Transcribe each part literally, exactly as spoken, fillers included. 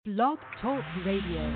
Blog Talk Radio.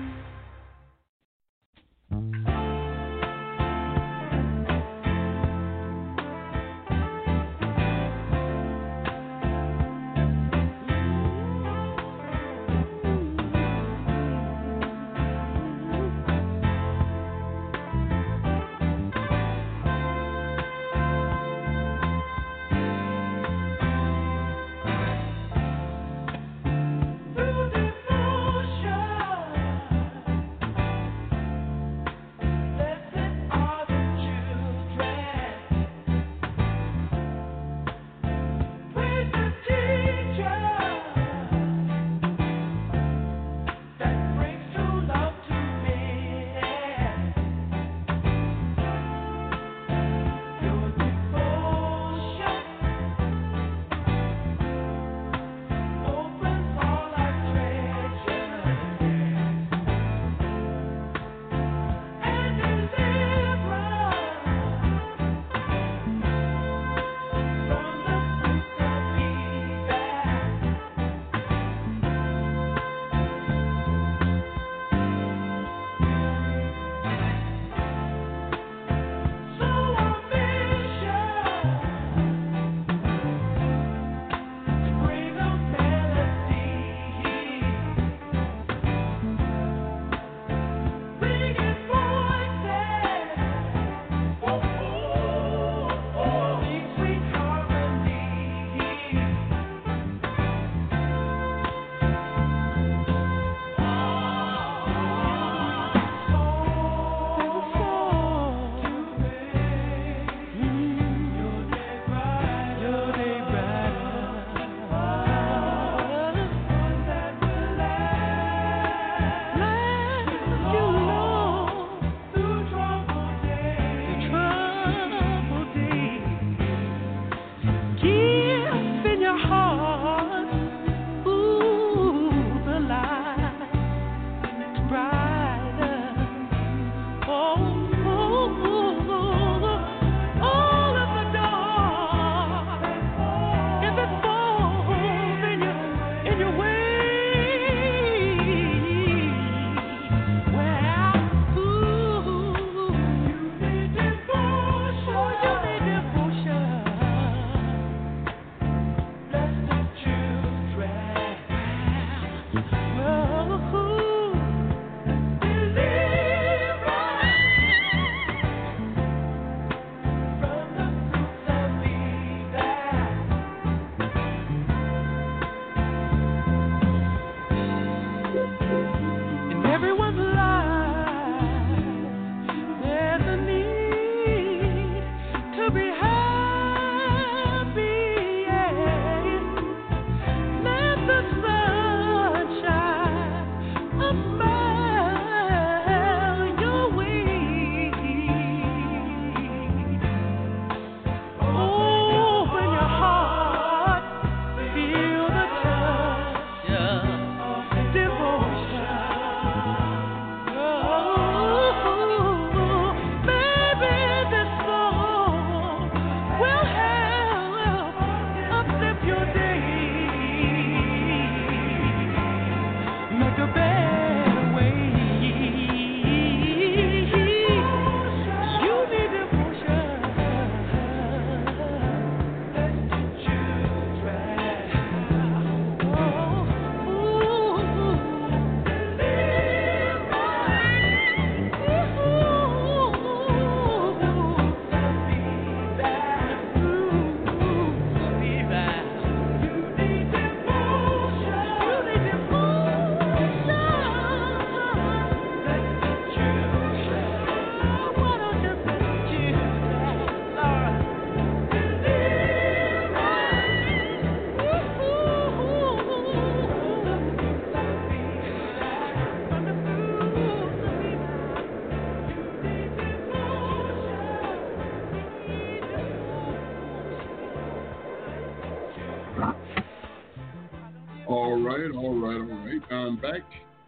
All right, all right, all right. I'm back.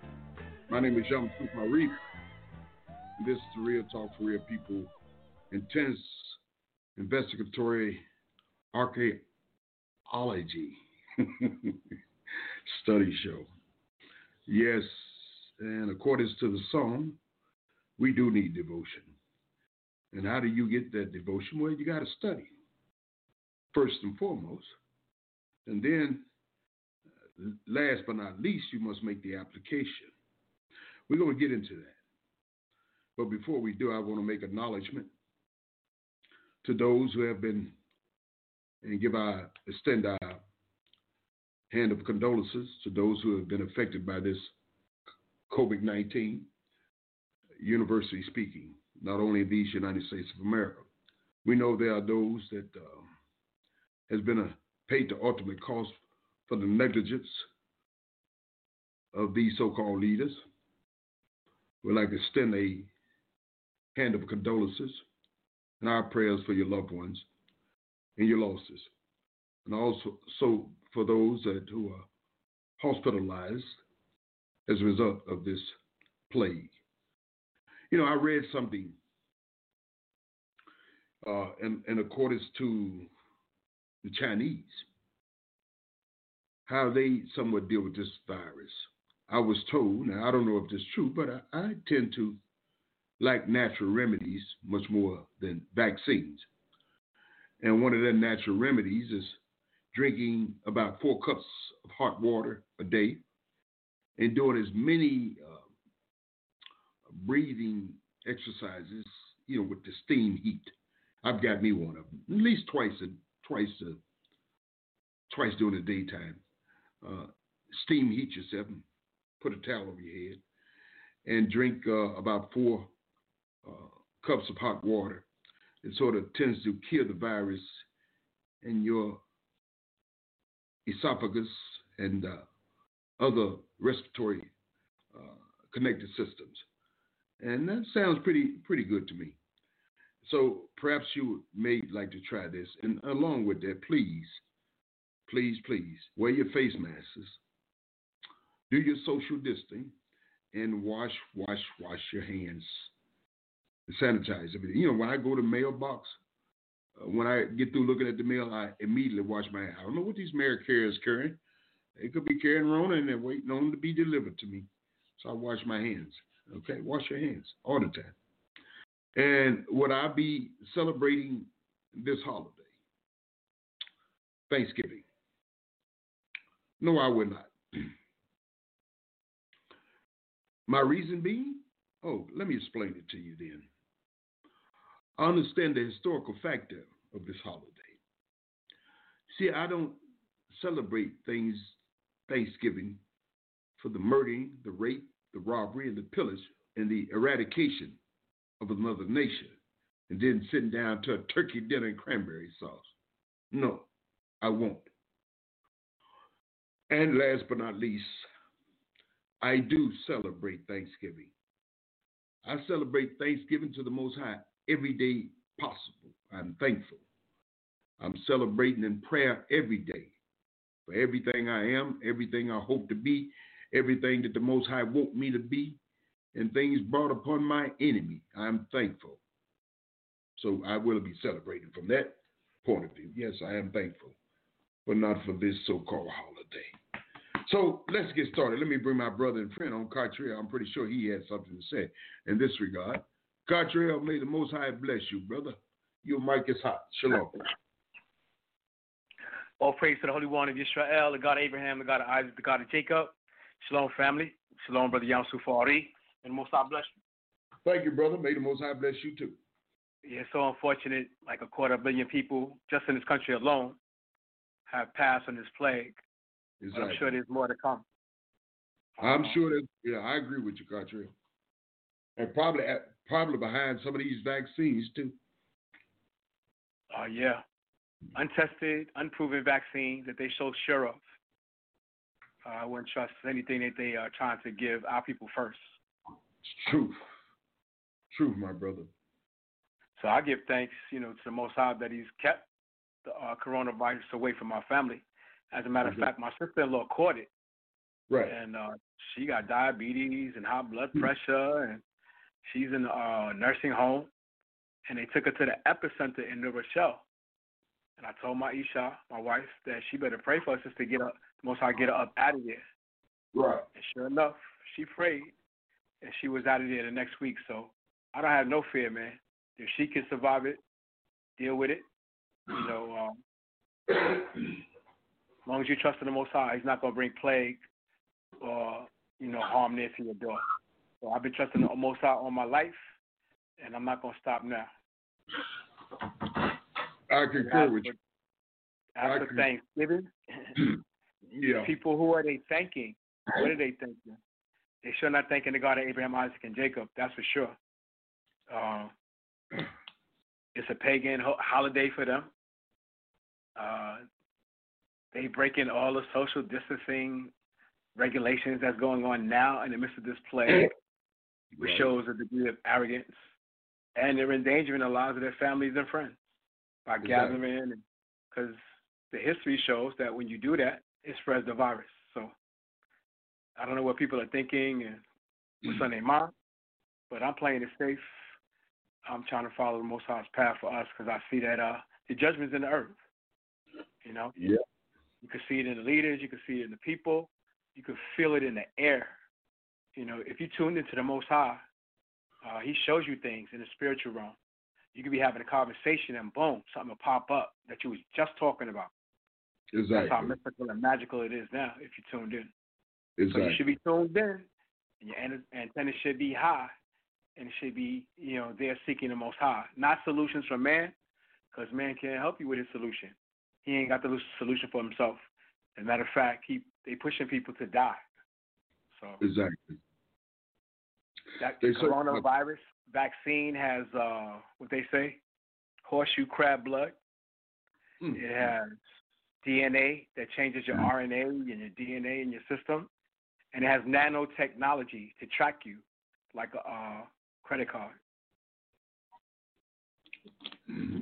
My name is Jean Marif. This is the Real Talk for Real People, intense investigatory archaeology study show. Yes, and according to the song, we do need devotion. And how do you get that devotion? Well, you got to study first and foremost. And then, last but not least, you must make the application. We're going to get into that. But before we do, I want to make acknowledgement to those who have been and give our extend our hand of condolences to those who have been affected by this COVID nineteen, universally speaking, not only in these United States of America. We know there are those that uh, has been a, paid the ultimate cost for the negligence of these so-called leaders. We'd like to extend a hand of condolences and our prayers for your loved ones and your losses. And also so for those that who are hospitalized as a result of this plague. You know, I read something uh, in, in accordance to the Chinese, how they somewhat deal with this virus. I was told, now I don't know if this is true, but I, I tend to like natural remedies much more than vaccines. And one of their natural remedies is drinking about four cups of hot water a day and doing as many uh, breathing exercises, you know, with the steam heat. I've got me one of them, at least twice a, twice a, twice during the daytime. Uh, steam heat yourself and put a towel over your head and drink uh, about four uh, cups of hot water. It sort of tends to kill the virus in your esophagus and uh, other respiratory uh, connected systems. And that sounds pretty pretty good to me. So perhaps you may like to try this. And along with that, please, please, please, wear your face masks, do your social distancing, and wash, wash, wash your hands. Sanitize everything. You know, when I go to the mailbox, uh, when I get through looking at the mail, I immediately wash my hands. I don't know what these mail carriers carrying. They could be carrying Rona and they're waiting on them to be delivered to me. So I wash my hands. Okay, wash your hands all the time. And would I be celebrating this holiday, Thanksgiving? No, I would not. My reason being, oh, let me explain it to you then. I understand the historical factor of this holiday. See, I don't celebrate things, Thanksgiving, for the murdering, the rape, the robbery, and the pillage, and the eradication of another nation, and then sitting down to a turkey dinner and cranberry sauce. No, I won't. And last but not least, I do celebrate Thanksgiving. I celebrate Thanksgiving to the Most High every day possible. I'm thankful. I'm celebrating in prayer every day for everything I am, everything I hope to be, everything that the Most High want me to be, and things brought upon my enemy. I'm thankful. So I will be celebrating from that point of view. Yes, I am thankful, but not for this so-called holiday. So let's get started. Let me bring my brother and friend on, Cartrell. I'm pretty sure he has something to say in this regard. Cartrell, may the Most High bless you, brother. Your mic is hot. Shalom. All praise to the Holy One of Israel, the God of Abraham, the God of Isaac, the God of Jacob. Shalom, family. Shalom, Brother Yam Sufari. And the Most High bless you. Thank you, brother. May the Most High bless you, too. Yeah, it's so unfortunate, like a quarter billion people just in this country alone have passed on this plague. Exactly. But I'm sure there's more to come. I'm um, sure that, yeah, I agree with you, Cartrell. And probably probably behind some of these vaccines, too. Oh, uh, yeah. Untested, unproven vaccines that they so sure of. Uh, I wouldn't trust anything that they are trying to give our people first. It's truth. Truth, my brother. So I give thanks, you know, to the Most High that he's kept the uh, coronavirus away from my family. As a matter of fact, my sister-in-law caught it. Right. And uh, she got diabetes and high blood pressure, and she's in a uh, nursing home. And they took her to the epicenter in New Rochelle. And I told my Isha, my wife, that she better pray for us just to get up, Most High get her up out of there. Right. And sure enough, she prayed, and she was out of there the next week. So I don't have no fear, man. If she can survive it, deal with it. You know, um, as long as you trust in the Most High, He's not going to bring plague or, you know, harm near to your door. So I've been trusting the Most High all my life, and I'm not going to stop now. I concur with you. After I Thanksgiving, yeah. people, who are they thanking? What are they thanking? They sure not thanking the God of Abraham, Isaac, and Jacob. That's for sure. Uh, it's a pagan ho- holiday for them. Uh, they breaking all the social distancing regulations that's going on now in the midst of this plague, which Right. shows a degree of arrogance. And they're endangering the lives of their families and friends by Exactly. gathering. Because the history shows that when you do that, it spreads the virus. So I don't know what people are thinking and what's on their mind, but I'm playing it safe. I'm trying to follow the Most High's path for us because I see that uh, the judgment's in the earth. You know? Yeah. You can see it in the leaders. You can see it in the people. You can feel it in the air. You know, if you tune into the Most High, uh, He shows you things in the spiritual realm. You could be having a conversation and boom, something will pop up that you was just talking about. Exactly. That's how mystical and magical it is now if you tuned in. Exactly. So you should be tuned in, and your an- antenna should be high, and it should be, you know, they're seeking the Most High. Not solutions from man, because man can't help you with his solution. He ain't got the solution for himself. As a matter of fact, he they pushing people to die. So Exactly. that They coronavirus vaccine has uh, what they say, horseshoe crab blood. Mm. It has D N A that changes your R N A and your D N A in your system, and it has nanotechnology to track you like a uh, credit card. Mm-hmm.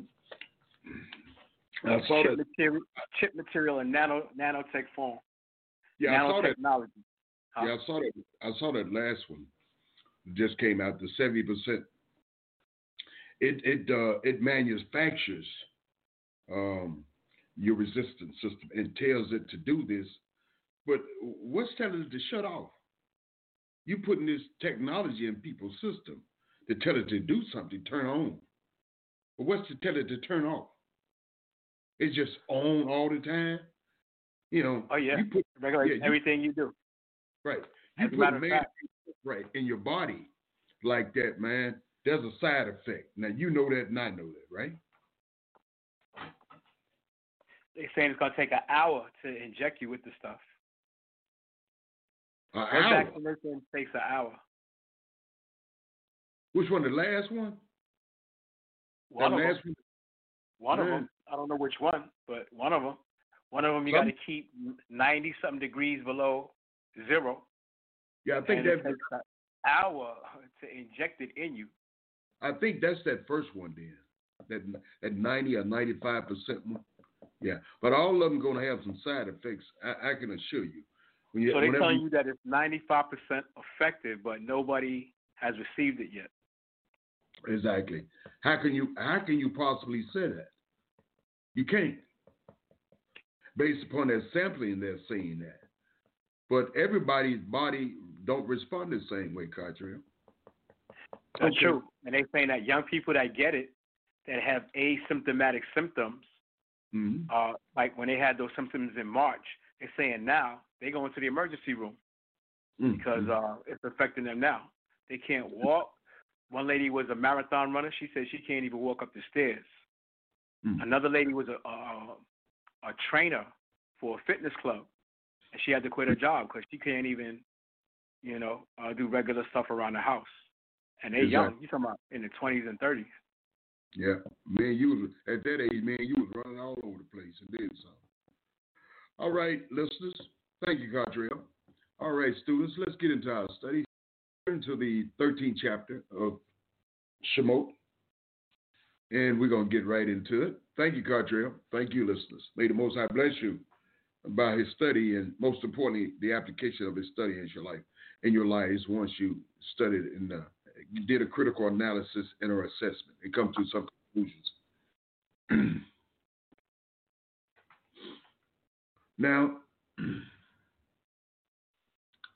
I saw chip that. Material, chip material in nano nanotech form. Yeah, I saw that. Nanotechnology. Huh? Yeah, I saw that. I saw that last one. It just came out. The seventy percent. It it uh, it manufactures um, your resistance system and tells it to do this. But what's telling it to shut off? You putting this technology in people's system to tell it to do something, turn on. But what's to tell it to turn off? It's just on all the time. You know. Oh yeah. You put Regulate yeah, you, everything you do. right. You As a put matter of man fact, right in your body like that, man. There's a side effect. Now you know that, and I know that, right? they're saying it's gonna take an hour to inject you with the stuff. An First hour. vaccination takes an hour. Which one? The last one? One that of last them. one? One of Man. them. I don't know which one, but one of them. One of them you got to keep ninety something degrees below zero. Yeah, I think and that. it takes an hour to inject it in you. I think that's that first one then. That that ninety or ninety-five percent one. Yeah, but all of them gonna have some side effects. I, I can assure you. When you So they're telling you, you that it's ninety-five percent effective, but nobody has received it yet. Exactly. How can you how can you possibly say that? You can't. Based upon that sampling, they're saying that. But everybody's body don't respond the same way, Cartrell. That's Okay. true. And they're saying that young people that get it, that have asymptomatic symptoms, Mm-hmm. uh, like when they had those symptoms in March, they're saying now they go into the emergency room Mm-hmm. because uh, it's affecting them now. They can't walk. One lady was a marathon runner. She said she can't even walk up the stairs. Mm-hmm. Another lady was a, a a trainer for a fitness club, and she had to quit her job because she can't even, you know, uh, do regular stuff around the house. And they're Exactly. young. You're talking about in the twenties and thirties. Yeah, man, you was at that age, man, you was running all over the place and did something. All right, listeners, thank you, Cartrell. All right, students, let's get into our study. Turn to the thirteenth chapter of Shemot, and we're gonna get right into it. Thank you, Cartrell. Thank you, listeners. May the Most High bless you by His study, and most importantly, the application of His study in your life, in your lives. Once you studied and uh, you did a critical analysis and or assessment and come to some conclusions. Now,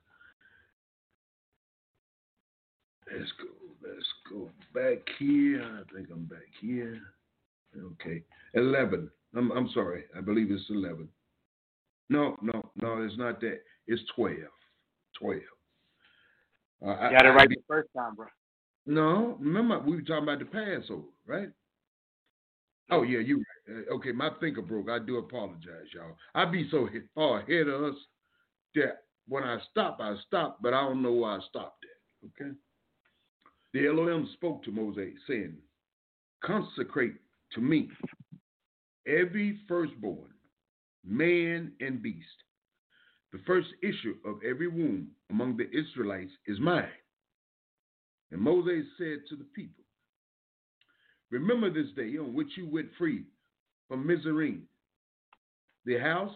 Let's go. Let's go back here. I think I'm back here. Okay. eleven. I'm, I'm sorry. I believe it's eleven. No, no, no, it's not that. It's twelve. twelve. Uh, I got it right be, the first time, bro. No, remember, we were talking about the Passover, right? Oh, yeah, you're right. Uh, okay, my thinker broke. I do apologize, y'all. I be so hit, far ahead of us that when I stop, I stop, but I don't know why I stopped at. Okay? The Elohim spoke to Moses, saying, consecrate to me every firstborn, man and beast. The first issue of every womb among the Israelites is mine. And Moses said to the people, remember this day on which you went free from Mizraim, the house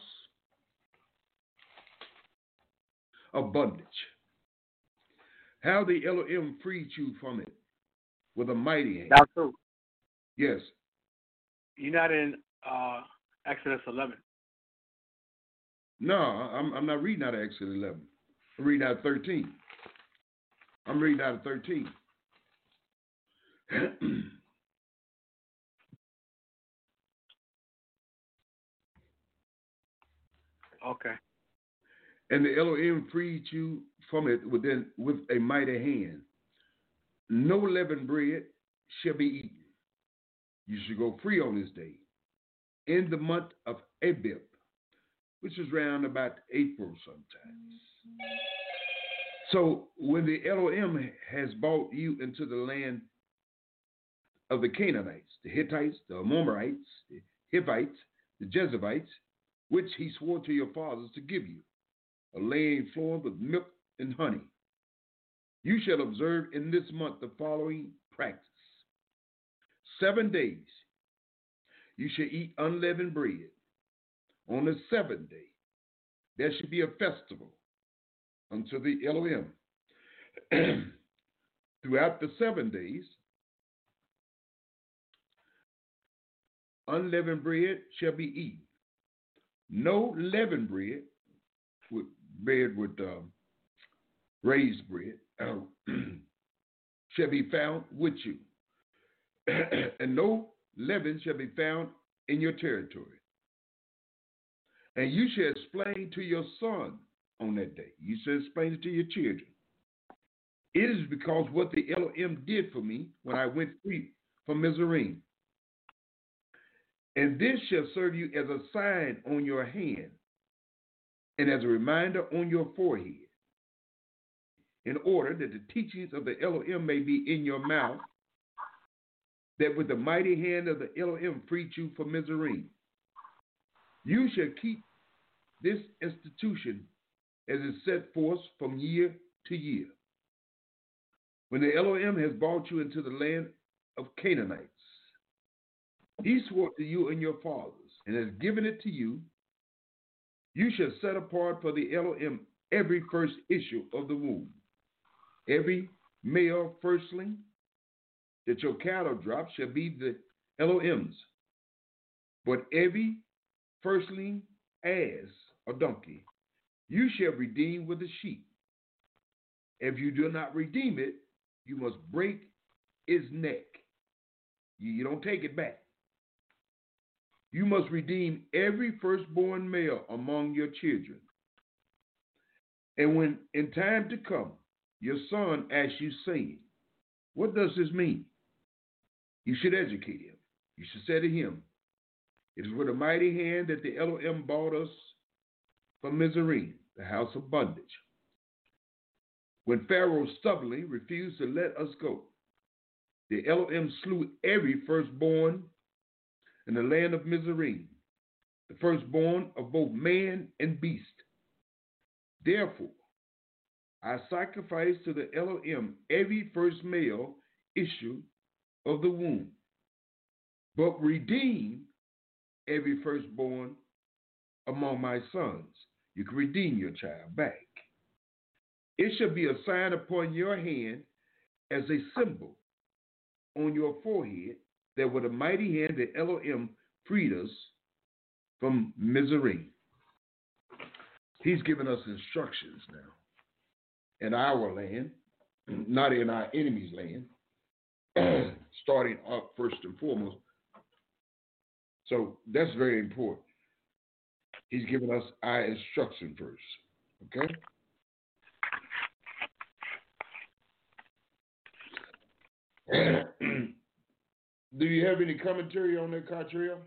of bondage. How the Elohim freed you from it with a mighty hand. That's true. Yes. You're not in uh, Exodus eleven. No, I'm, I'm not reading out of Exodus eleven. I'm reading out of thirteen. I'm reading out of thirteen. Okay. And the Elohim freed you from it within, with a mighty hand. No leavened bread shall be eaten. You should go free on this day, in the month of Abib, which is round about April sometimes. So when the Elohim has brought you into the land of the Canaanites, the Hittites, the Amorites, the Hivites, the Jezebites, which he swore to your fathers to give you, a land flowing with milk and honey, you shall observe in this month the following practice. Seven days you shall eat unleavened bread. On the seventh day there should be a festival unto the Elohim. Throughout the seven days, unleavened bread shall be eaten. No leavened bread, with bread with um, raised bread, uh, shall be found with you, and no leaven shall be found in your territory. And you shall explain to your son on that day. You shall explain it to your children. It is because what the Elohim did for me when I went free from Mizraim. And this shall serve you as a sign on your hand and as a reminder on your forehead, in order that the teachings of the Elohim may be in your mouth, that with the mighty hand of the Elohim freed you from Mizraim. You shall keep this institution as is set forth from year to year. When the Elohim has brought you into the land of Canaanites, he swore to you and your fathers, and has given it to you. You shall set apart for the Elohim every first issue of the womb, every male firstling that your cattle drop shall be the Elohim's. But every firstling ass or donkey you shall redeem with a sheep. If you do not redeem it, you must break its neck. You, you don't take it back. You must redeem every firstborn male among your children. And when in time to come, your son asks you, saying, what does this mean? You should educate him. You should say to him, it is with a mighty hand that the Elohim brought us from Mizraim, the house of bondage. When Pharaoh stubbornly refused to let us go, the Elohim slew every firstborn in the land of Mizraim, the firstborn of both man and beast. Therefore, I sacrifice to the Elohim every first male issue of the womb, but redeem every firstborn among my sons. You can redeem your child back. It shall be a sign upon your hand as a symbol on your forehead that with a mighty hand the Elohim freed us from Mizraim. He's given us instructions now in our land not in our enemy's land, starting up first and foremost. So that's very important. He's giving us our instruction first. Okay? Do you have any commentary on that, Cartrell?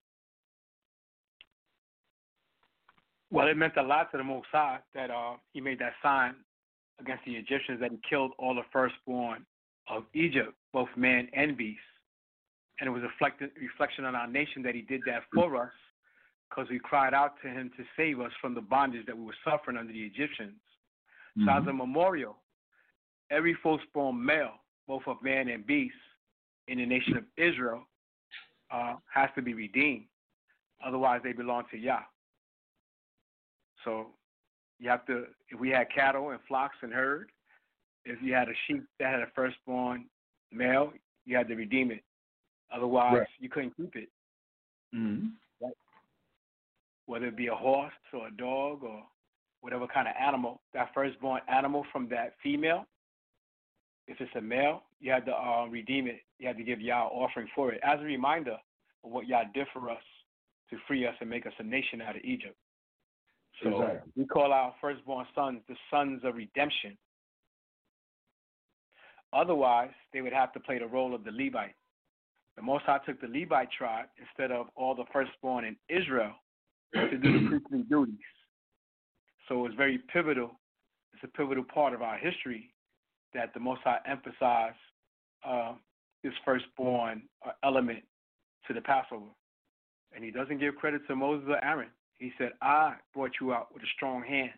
Well, it meant a lot to the Most High that uh, he made that sign against the Egyptians, that he killed all the firstborn of Egypt, both man and beast. And it was a reflected, reflection on our nation that he did that for us, because we cried out to him to save us from the bondage that we were suffering under the Egyptians. Mm-hmm. So as a memorial, every firstborn male, both of man and beast, in the nation of Israel, uh, has to be redeemed. Otherwise, they belong to Yah. So you have to, if we had cattle and flocks and herd, if you had a sheep that had a firstborn male, you had to redeem it. Otherwise, right. you couldn't keep it. Mm-hmm. Right? Whether it be a horse or a dog or whatever kind of animal, that firstborn animal from that female, if it's a male, you had to uh, redeem it. You had to give Yah an offering for it as a reminder of what Yah did for us to free us and make us a nation out of Egypt. So exactly. we call our firstborn sons the sons of redemption. Otherwise, they would have to play the role of the Levite. The Most High took the Levite tribe instead of all the firstborn in Israel to do the priestly duties. So it's very pivotal. It's a pivotal part of our history that the Most High emphasized uh, this firstborn uh, element to the Passover. And he doesn't give credit to Moses or Aaron. He said, I brought you out with a strong hand.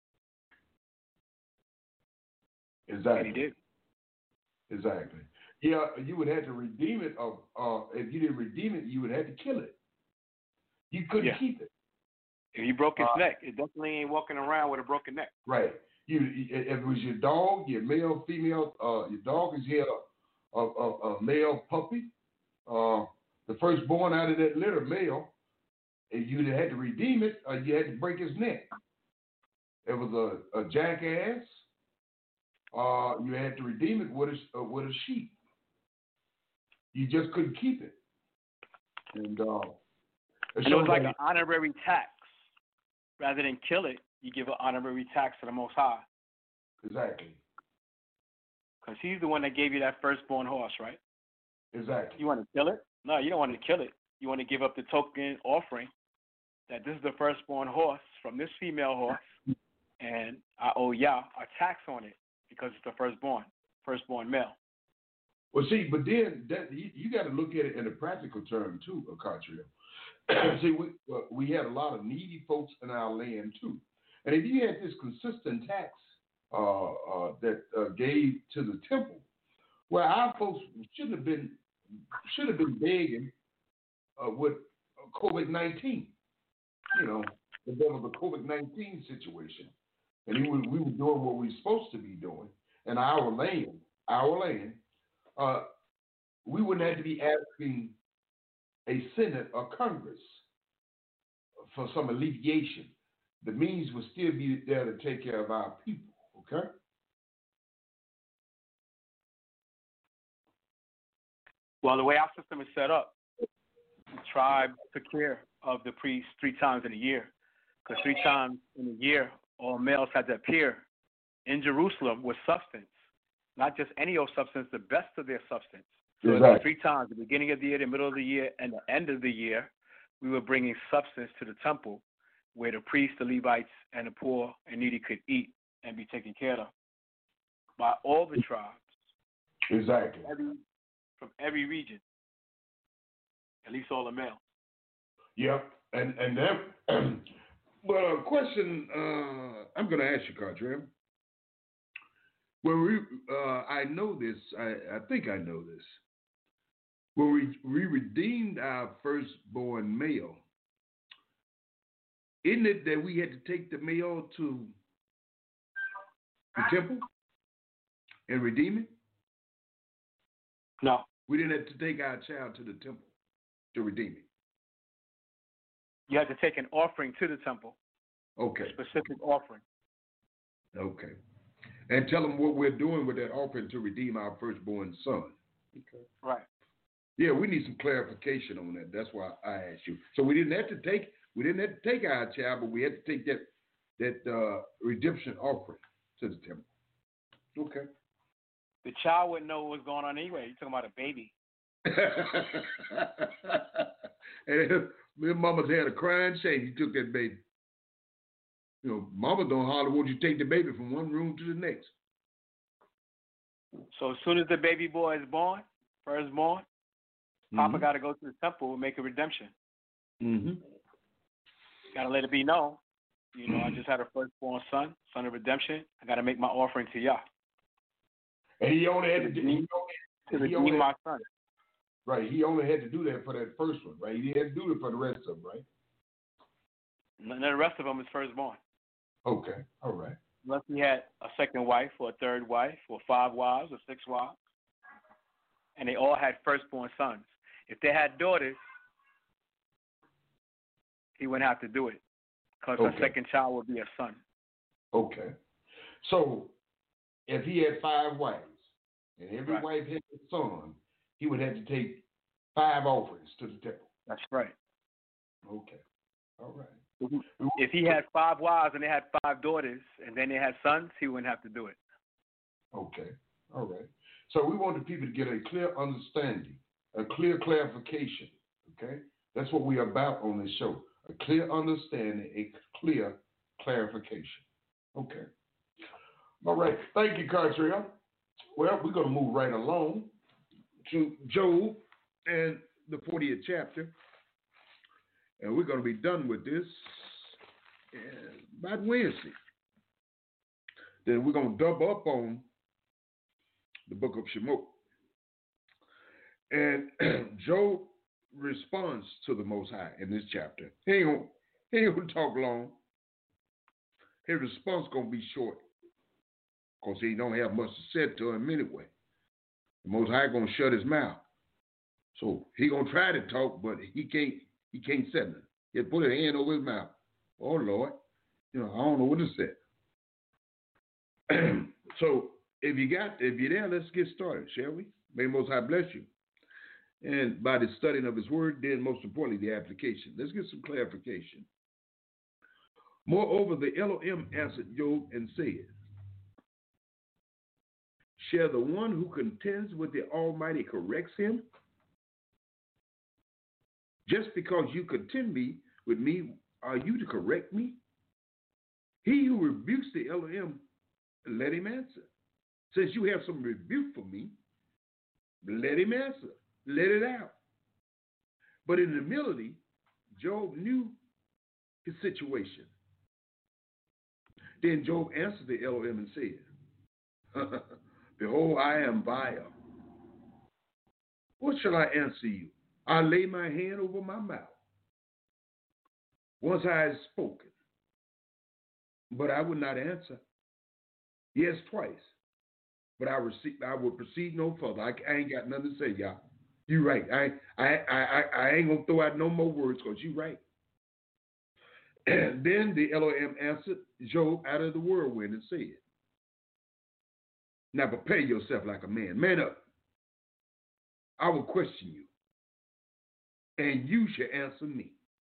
Exactly. And he did. Exactly. Yeah, you would have to redeem it. Of uh, if you didn't redeem it, you would have to kill it. You couldn't yeah. keep it. If you broke his uh, neck, it definitely ain't walking around with a broken neck. Right. You, if it was your dog, your male, female, uh, your dog is here, a, a, a, a male puppy, uh, the firstborn out of that litter, male, and you had to redeem it, or you had to break his neck. It was a, a jackass. Uh, you had to redeem it with a, uh, with a sheep. You just couldn't keep it. And, uh, it, and it was like an honorary tax. Rather than kill it, you give an honorary tax to the Most High. Exactly. Because he's the one that gave you that firstborn horse, right? Exactly. You want to kill it? No, you don't want to kill it. You want to give up the token offering that this is the firstborn horse from this female horse, and I owe Yah a tax on it because it's the firstborn, firstborn male. Well, see, but then that, you, you got to look at it in a practical term too, Cartrell. See, we uh, we had a lot of needy folks in our land too, and if you had this consistent tax uh, uh, that uh, gave to the temple, well, our folks shouldn't have been should have been begging uh, with COVID nineteen. You know, there was a COVID nineteen situation, and he was, we were doing what we were supposed to be doing in our land, our land. Uh, we wouldn't have to be asking a Senate or Congress for some alleviation. The means would still be there to take care of our people, okay? Well, the way our system is set up, the tribe took care of the priests three times in a year, because three times in a year, all males had to appear in Jerusalem with substance, not just any old substance, the best of their substance. So exactly. Three times, the beginning of the year, the middle of the year, and the end of the year, we were bringing substance to the temple where the priests, the Levites, and the poor and needy could eat and be taken care of by all the tribes. Exactly. From every, from every region, at least all the males. Yep. And, and that, well, a question uh, I'm going to ask you, Cartrell. Well, we, uh, I know this, I, I think I know this. When we, we redeemed our firstborn male, isn't it that we had to take the male to the temple and redeem it? No. We didn't have to take our child to the temple to redeem it. You had to take an offering to the temple. Okay. A specific offering. Okay. and tell them what we're doing with that offering to redeem our firstborn son. Okay. Right. Yeah, we need some clarification on that. That's why I asked you. So we didn't have to take we didn't have to take our child, but we had to take that that uh, redemption offering to the temple. Okay. The child wouldn't know what was going on anyway. You're talking about a baby. And me mama's had a crying shame. You took that baby. You know, mama don't holler, won't you take the baby from one room to the next? So as soon as the baby boy is born, firstborn, mm-hmm. Papa got to go to the temple and make a redemption. Mm-hmm. Got to let it be known. You know, mm-hmm. I just had a firstborn son, son of redemption. I got to make my offering to Yah. And he only had to, do, he only, to he redeem only, my son. Right. He only had to do that for that first one, right? He had to do it for the rest of them, right? And the rest of them is firstborn. Okay. All right. Unless he had a second wife or a third wife or five wives or six wives. And they all had firstborn sons. If they had daughters, he wouldn't have to do it. Because okay. her second child would be a son. Okay. So if he had five wives and every right. wife had a son, he would have to take five offerings to the temple. That's right. Okay. All right. If he had five wives and they had five daughters and then they had sons, he wouldn't have to do it. Okay. All right. So we want the people to get a clear understanding, a clear clarification. Okay? That's what we're about on this show. A clear understanding, a clear clarification. Okay. All right. Thank you, Cartrell. Well, we're going to move right along to Job and the fortieth chapter. And we're going to be done with this by Wednesday. Then we're going to double up on the book of Shemot. And Job responds to the Most High in this chapter. He ain't going he ain't gonna talk long. His response going to be short because he don't have much to say to him anyway. The Most High going to shut his mouth. So he going to try to talk, but he can't. He can't say nothing. He put his hand over his mouth. Oh, Lord. You know, I don't know what to say. So if you got, if you're there, let's get started, shall we? May Most High bless you. And by the studying of his word, then most importantly, the application. Let's get some clarification. Moreover, the Elohim answered Job and said, shall the one who contends with the Almighty corrects him? Just because you contend me with me, are you to correct me? He who rebukes the Elohim, let him answer. Since you have some rebuke for me, let him answer. Let it out. But in humility, Job knew his situation. Then Job answered the Elohim and said, behold, I am vile. What shall I answer you? I lay my hand over my mouth. Once I had spoken, but I would not answer. Yes, twice. But I receive, I will proceed no further. I, I ain't got nothing to say, y'all. You right. I I I I ain't gonna throw out no more words because you right. And then the Elohim answered Job out of the whirlwind and said, now prepare yourself like a man. Man up. I will question you, and you shall answer me.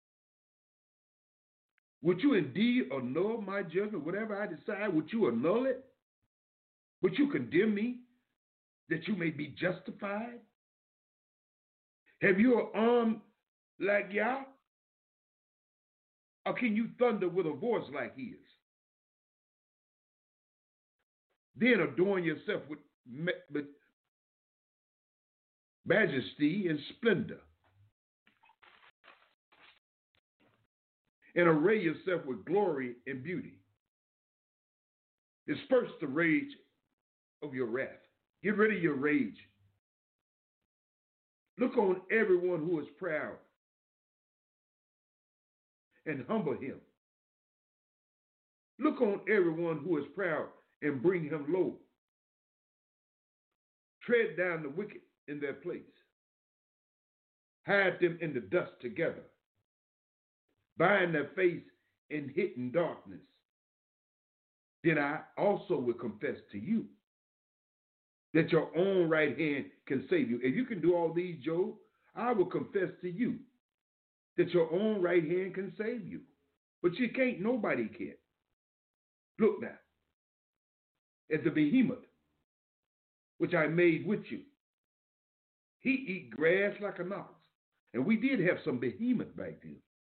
Would you indeed annul my judgment? Whatever I decide, would you annul it? Would you condemn me that you may be justified? Have you an arm like Yah? Or can you thunder with a voice like his? Then adorn yourself with, with majesty and splendor, and array yourself with glory and beauty. Disperse the rage of your wrath. Get rid of your rage. Look on everyone who is proud and humble him. Look on everyone who is proud and bring him low. Tread down the wicked in their place. Hide them in the dust together. Bind their face in hidden darkness. then I also will confess to you that your own right hand can save you. If you can do all these, Job, I will confess to you that your own right hand can save you. But you can't, nobody can. Look now, at the behemoth, which I made with you. He eat grass like an ox. And we did have some behemoth back then.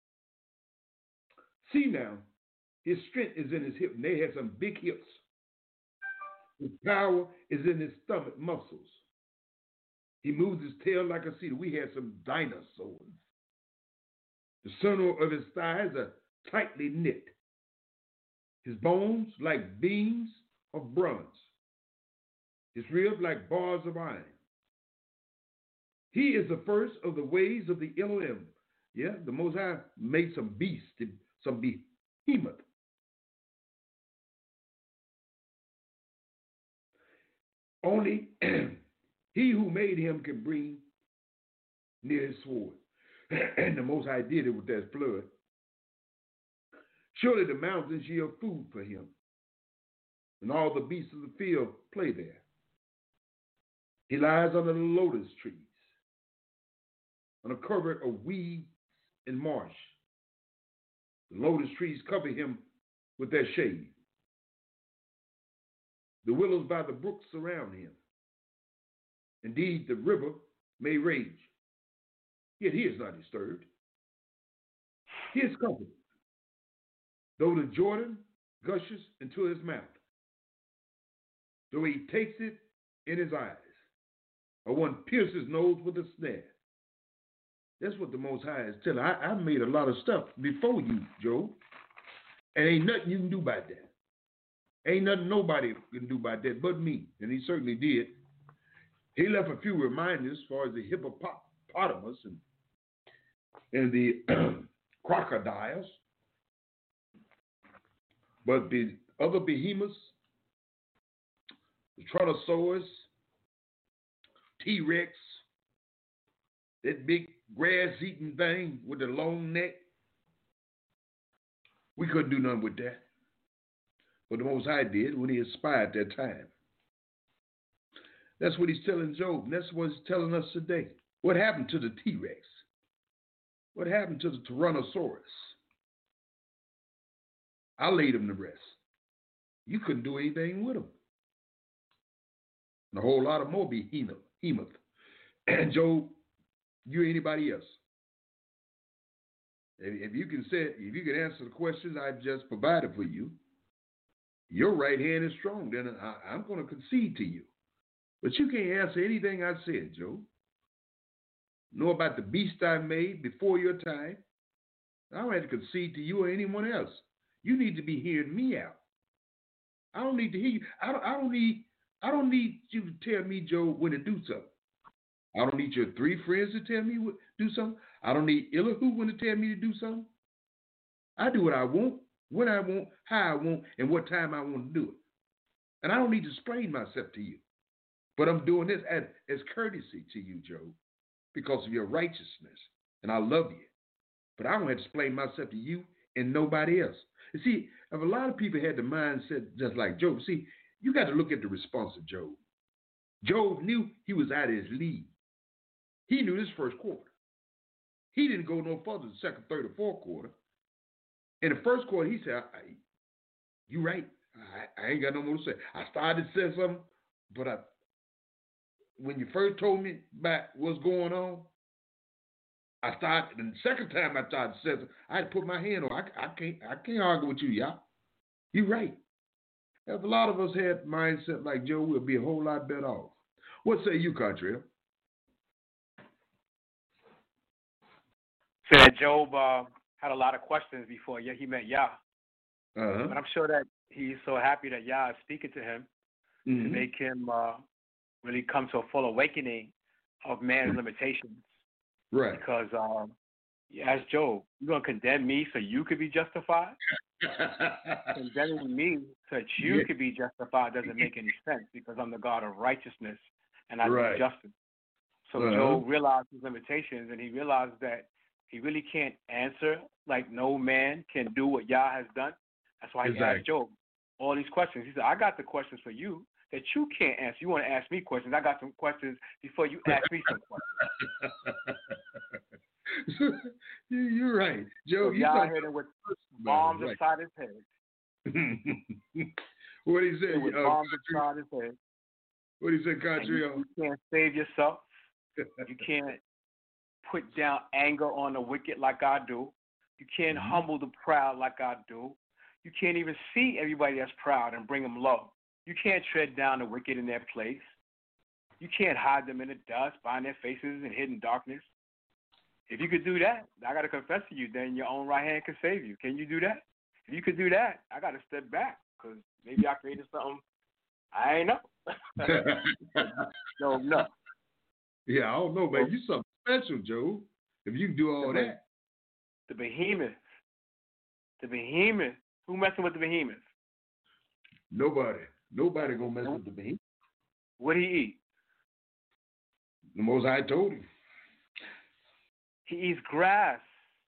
See now, his strength is in his hip. And they had some big hips. His power is in his stomach muscles. He moves his tail like a cedar. We had some dinosaurs. The center of his thighs are tightly knit. His bones like beams of bronze. His ribs like bars of iron. He is the first of the ways of the Elohim. Yeah, the Most High made some beasts, some behemoth. Only he who made him can bring near his sword. And the Most High did it with that flood. Surely the mountains yield food for him, and all the beasts of the field play there. He lies under the lotus trees, on a covert of weeds and marsh. The lotus trees cover him with their shade. The willows by the brook surround him. Indeed, the river may rage, yet he is not disturbed. He is comforted, though the Jordan gushes into his mouth, though he takes it in his eyes, or one pierces his nose with a snare. That's what the Most High is telling. I, I made a lot of stuff before you, Job, and ain't nothing you can do about that. Ain't nothing nobody can do about that but me, and he certainly did. He left a few reminders as far as the hippopotamus and, and the crocodiles, but the other behemoths, the Tyrannosaurus, T-Rex, that big grass-eating thing with the long neck, we couldn't do nothing with that. But the Most High did when he espied that time. That's what he's telling Job, and that's what he's telling us today. What happened to the T-Rex? What happened to the Tyrannosaurus? I laid him to rest. You couldn't do anything with him. And a whole lot of more behemoth. And Job, you or anybody else. If you can say, if you can answer the questions I just provided for you, your right hand is strong, then I, I'm going to concede to you. But you can't answer anything I said, Joe. Know about the beast I made before your time. I don't have to concede to you or anyone else. You need to be hearing me out. I don't need to hear you. I don't, I don't need. I don't need you to tell me, Joe, when to do something. I don't need your three friends to tell me what do something. I don't need Elihu when to tell me to do something. I do what I want, when I want, how I want, and what time I want to do it. And I don't need to explain myself to you. But I'm doing this as, as courtesy to you, Joe, because of your righteousness. And I love you. But I don't have to explain myself to you and nobody else. You see, if a lot of people had the mindset just like Job, see, you got to look at the response of Job. Job knew he was out of his league. He knew this first quarter. He didn't go no further than the second, third, or fourth quarter. In the first quarter, he said, "You right. I, I ain't got no more to say. I started to say something, but I, when you first told me about what's going on, I started. And the second time I started to say something, I had to put my hand on. I, I can't. I can't argue with you, y'all. You right. If a lot of us had mindset like Joe, we'll be a whole lot better off. What say you, Cottrell? Said Job uh, had a lot of questions before yeah, he met Yah. Uh-huh. But I'm sure that he's so happy that Yah is speaking to him mm-hmm. to make him uh, really come to a full awakening of man's mm-hmm. limitations. Right. Because um, you ask Job, you're going to condemn me so you could be justified? Condemning me so that you yeah. could be justified doesn't make any sense because I'm the God of righteousness and I right. do justice. So uh-huh. Job realized his limitations and he realized that he really can't answer like no man can do what Yah has done. That's why he exactly. asked Job. all these questions. He said, I got the questions for you that you can't answer. You want to ask me questions. I got some questions before you ask me some questions. You're right. Joe, so you y'all hit him with bombs right. inside his head. What he said? With uh, bombs inside his head. What he said, Contreras? You, you can't save yourself. You can't put down anger on the wicked like I do. You can't mm-hmm. humble the proud like I do. You can't even see everybody that's proud and bring them low. You can't tread down the wicked in their place. You can't hide them in the dust, behind their faces in hidden darkness. If you could do that, I got to confess to you, then your own right hand can save you. Can you do that? If you could do that, I got to step back because maybe I created something I ain't know. no, no. Yeah, I don't know, man. You something special, Joe. If you can do all the, that. The behemoth. The behemoth. Who messing with the behemoth? Nobody. Nobody gonna mess nope. with the behemoth. What he eat? The Most High told him. He eats grass.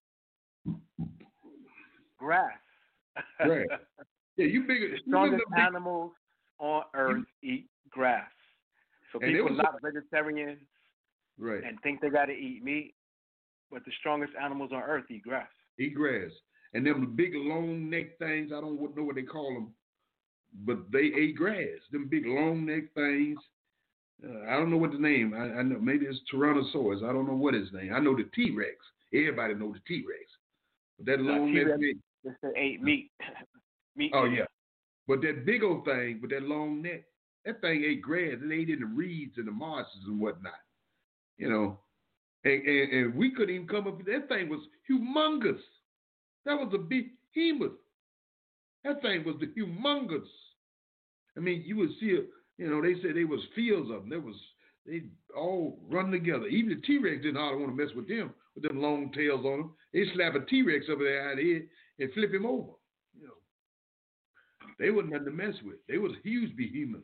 Grass. Right. Yeah, you bigger. The strongest animals on earth eat grass. So and people not vegetarians right. and think they got to eat meat, but the strongest animals on earth eat grass. Eat grass. And them big long neck things, I don't know what they call them, but they ate grass. Them big long neck things. Uh, I don't know what the name. I, I know maybe it's Tyrannosaurus. I don't know what his name. I know the T-Rex. Everybody knows the T-Rex. But that long neck thing. They ate meat. meat. Oh yeah. But that big old thing with that long neck, that thing ate grass. It ate in the reeds and the marshes and whatnot. You know, and, and, and we couldn't even come up with that thing was humongous. That was a behemoth. That thing was the humongous. I mean, you would see it. You know, they said there was fields of them. There was they all run together. Even the T-Rex didn't hardly want to mess with them with them long tails on them. They slap a T-Rex over their head and flip him over. You know, they wasn't nothing to mess with. They was a huge behemoth.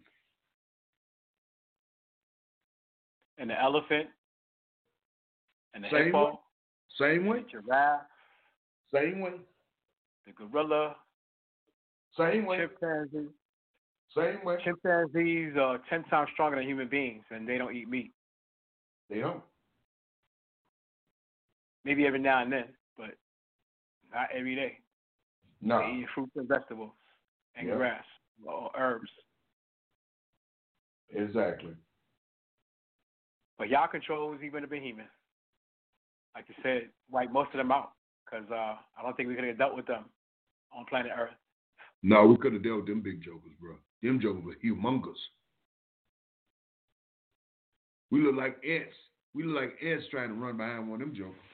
And the elephant. And the Same hippo. Way. Same way. The giraffe. Same way. The gorilla. Same way. Chimpanzee. Same way. Chimpanzees are ten times stronger than human beings, and they don't eat meat. They don't. Maybe every now and then, but not every day. No. They eat fruits and vegetables and yep. grass or herbs. Exactly. But y'all controls even the behemoth. Like you said, wipe most of them out because uh, I don't think we could have dealt with them on planet Earth. No, we could have dealt with them big jokers, bro. Them jokers were humongous. We look like ants. We look like ants trying to run behind one of them jokers.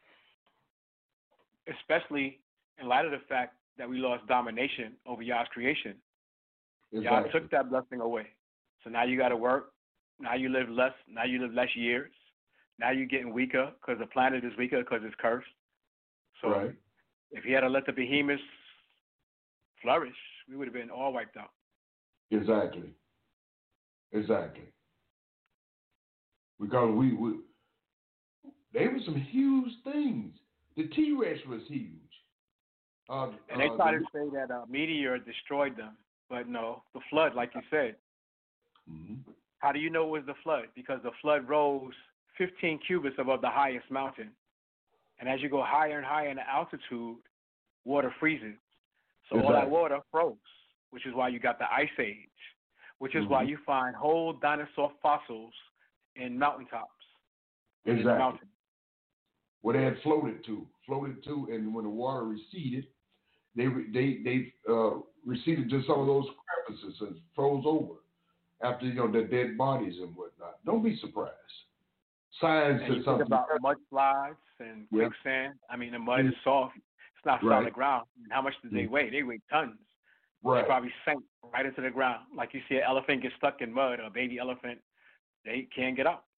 Especially in light of the fact that we lost domination over y'all's creation. Exactly. Y'all took that blessing away. So now you got to work. Now you live less. Now you live less years. Now you're getting weaker because the planet is weaker because it's cursed. So right. if you had to let the behemoths flourish, we would have been all wiped out. Exactly. Exactly. Because we, we they were some huge things. The T-Rex was huge. Uh, and they uh, tried the, to say that a meteor destroyed them, but no, the flood, like you said. Mm-hmm. How do you know it was the flood? Because the flood rose fifteen cubits above the highest mountain. And as you go higher and higher in the altitude, water freezes. So exactly. all that water froze, which is why you got the Ice Age, which is mm-hmm. why you find whole dinosaur fossils in mountaintops. Exactly. In mountain. Where they had floated to, floated to, and when the water receded, they they they uh, receded to some of those crevices and froze over after, you know, the dead bodies and whatnot. Don't be surprised. Science and is you something think about mudslides and yep. quicksand. I mean, the mud is soft. It's not right. solid ground. And how much did they weigh? They weigh tons. Right. They probably sank right into the ground. Like you see an elephant get stuck in mud, or a baby elephant, they can't get out.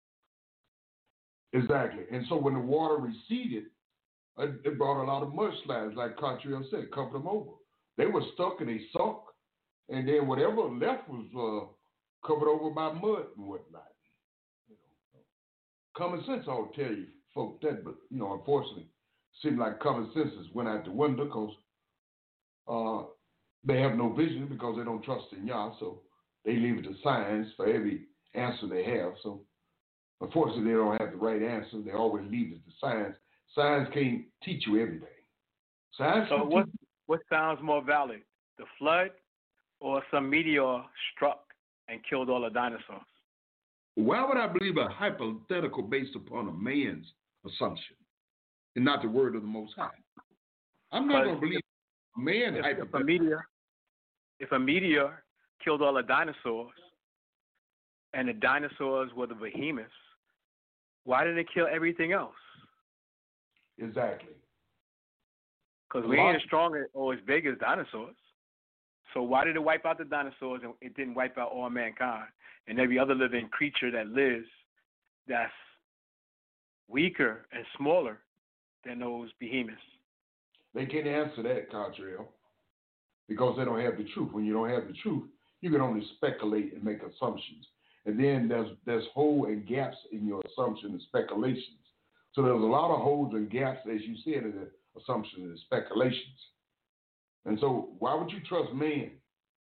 Exactly. And so when the water receded, it brought a lot of mudslides, like Contreras said, covered them over. They were stuck and they sunk, and then whatever left was uh, covered over by mud and whatnot. You know, common sense ought to tell you folks that, but you know, unfortunately, it seemed like common sense has went out the window because uh, They have no vision because they don't trust in Yah, so they leave it to science for every answer they have. So unfortunately, they don't have the right answer. They always leave it to science. Science can't teach you everything. Science So can what teach what sounds more valid, the flood or some meteor struck and killed all the dinosaurs? Why would I believe a hypothetical based upon a man's assumption and not the word of the Most High? I'm not going to believe a man If, hypothetical. if a meteor, if a meteor killed all the dinosaurs, and the dinosaurs were the behemoths, why didn't it kill everything else? Exactly. Because we ain't as strong or as big as dinosaurs. So why did it wipe out the dinosaurs and it didn't wipe out all mankind and every other living creature that lives that's weaker and smaller than those behemoths? They can't answer that, Catrell, because they don't have the truth. When you don't have the truth, you can only speculate and make assumptions. And then there's there's holes and gaps in your assumption and speculations. So there's a lot of holes and gaps, as you said, in the assumptions and speculations. And so why would you trust man?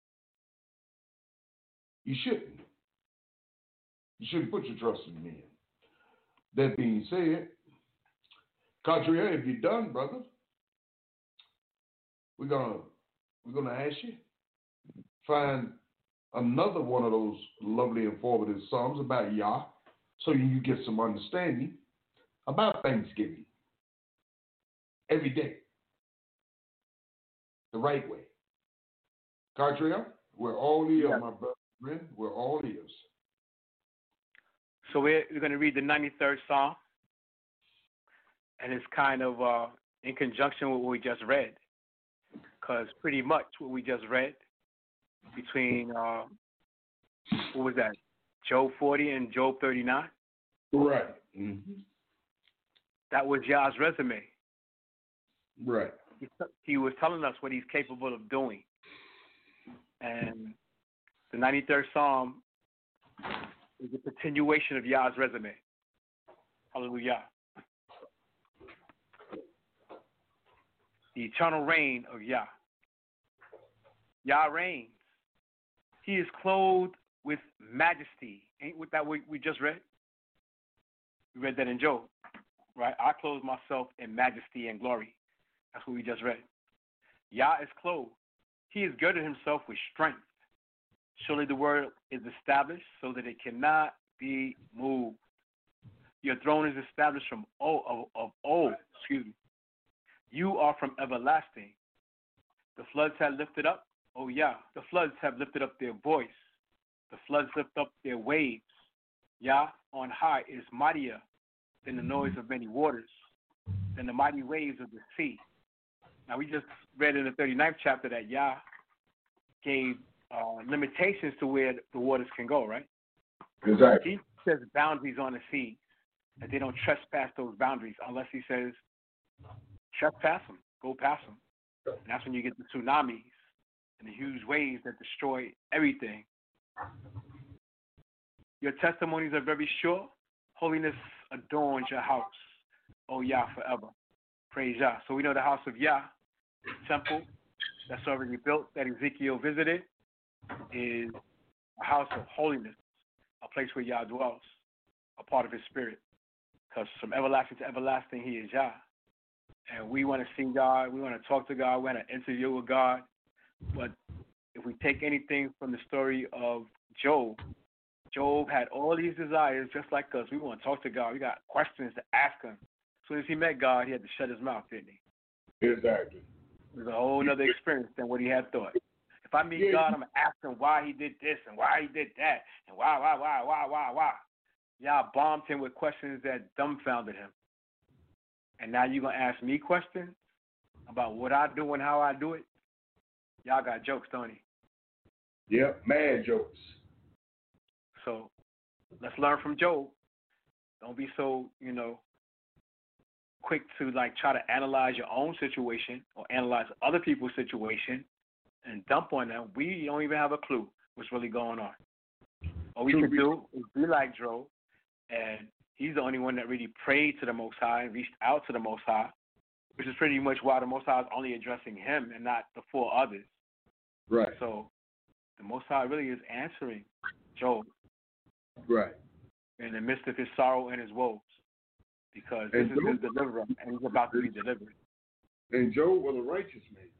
You shouldn't. You shouldn't put your trust in men. That being said, Catrell, if you're done, brother, we're gonna we're gonna ask you find another one of those lovely informative psalms about Yah, so you get some understanding about Thanksgiving every day, the right way. Catrell, we're all ears, Yeah. my brother. We're all ears. So we're, we're going to read the ninety-third Psalm, and it's kind of uh, in conjunction with what we just read, because pretty much what we just read between, uh, what was that, Job forty and Job thirty-nine? Right. Mm-hmm. That was Yah's resume. Right. He, he was telling us what he's capable of doing. And the ninety-third Psalm is a continuation of Yah's resume. Hallelujah. The eternal reign of Yah. Yah reigns. He is clothed with majesty. Ain't what that we, we just read? We read that in Job, right? I clothe myself in majesty and glory. That's what we just read. Yah is clothed. He has girded himself with strength. Surely the word is established so that it cannot be moved. Your throne is established from old, of, of old. Excuse me. You are from everlasting. The floods have lifted up. Oh, yeah. The floods have lifted up their voice. The floods lift up their waves. Yah on high is mightier than the noise of many waters, than the mighty waves of the sea. Now, we just read in the thirty-ninth chapter that Yah gave uh, limitations to where the waters can go, right? Exactly. He says boundaries on the sea, that they don't trespass those boundaries unless he says, trespass them, go past them. And that's when you get the tsunamis and the huge waves that destroy everything. Your testimonies are very sure. Holiness adorns your house, O Yah, forever. Praise Yah. So we know the house of Yah, the temple that's already built, that Ezekiel visited, is a house of holiness, a place where Yah dwells, a part of his spirit. Because from everlasting to everlasting, he is Yah. And we want to see God, we want to talk to God, we want to interview with God. But if we take anything from the story of Job, Job had all these desires just like us. We want to talk to God. We got questions to ask him. As soon as he met God, he had to shut his mouth, didn't he? Exactly. It was a whole other experience than what he had thought. If I meet Yeah. God, I'm going to ask him why he did this and why he did that and why, why, why, why, why, why. Y'all bombed him with questions that dumbfounded him. And now you're going to ask me questions about what I do and how I do it? Y'all got jokes, don't you? Yep, mad jokes. So let's learn from Job. Don't be so, you know, quick to like try to analyze your own situation or analyze other people's situation and dump on them. We don't even have a clue what's really going on. All we True. could do is be like Job, and he's the only one that really prayed to the Most High and reached out to the Most High, which is pretty much why the Most High is only addressing him and not the four others. Right. So the Most High really is answering Job. Right. In the midst of his sorrow and his woes, because this and is Job, his deliverer, and he's about to be delivered. And Job was a righteous man.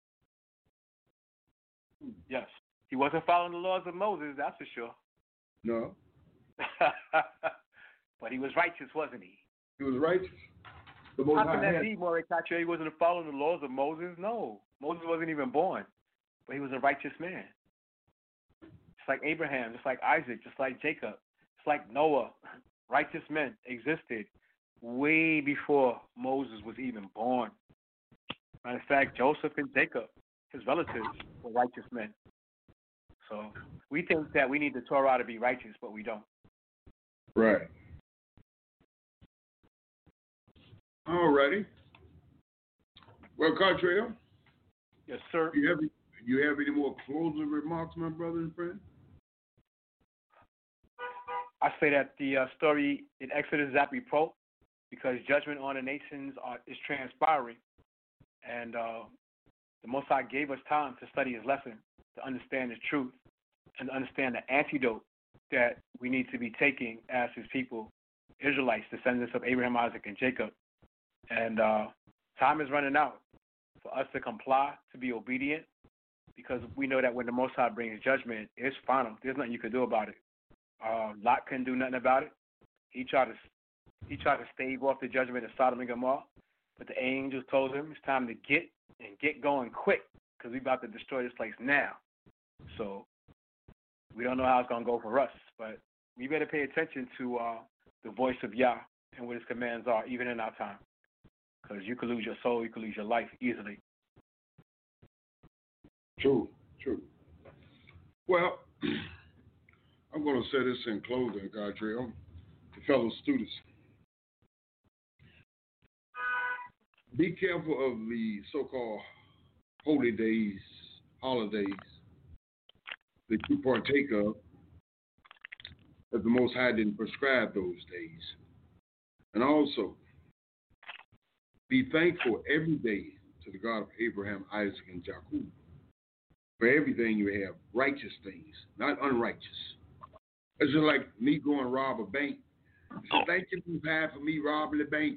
Yes. He wasn't following the laws of Moses, that's for sure. No. But he was righteous, wasn't he? He was righteous. The How can that be, Mordecai? He wasn't following the laws of Moses? No. Moses wasn't even born, but he was a righteous man. Just like Abraham, just like Isaac, just like Jacob, just like Noah. Righteous men existed way before Moses was even born. Matter of fact, Joseph and Jacob, his relatives, were righteous men. So we think that we need the Torah to be righteous, but we don't. Right. All righty. Well, Cartrell. Yes, sir. You have you have any more closing remarks, my brother and friend? I say that the uh, story in Exodus is apropos because judgment on the nations are, is transpiring, and uh, the Most High gave us time to study His lesson, to understand His truth, and to understand the antidote that we need to be taking as His people, Israelites, descendants of Abraham, Isaac, and Jacob. And uh, time is running out for us to comply, to be obedient, because we know that when the Most High brings judgment, it's final. There's nothing you can do about it. Uh, Lot couldn't do nothing about it. He tried to he tried to stave off the judgment of Sodom and Gomorrah, but the angels told him it's time to get and get going quick because we're about to destroy this place now. So we don't know how it's going to go for us, but we better pay attention to uh, the voice of Yah and what His commands are, even in our time, because you could lose your soul, you could lose your life easily. True, true. Well, I'm going to say this in closing, Godriel, to fellow students. Be careful of the so-called holy days, holidays that you partake of, that the Most High didn't prescribe those days. And also, be thankful every day to the God of Abraham, Isaac, and Jacob for everything you have, righteous things, not unrighteous. It's just like me going to rob a bank. So thank you, Most High, for me robbing the bank.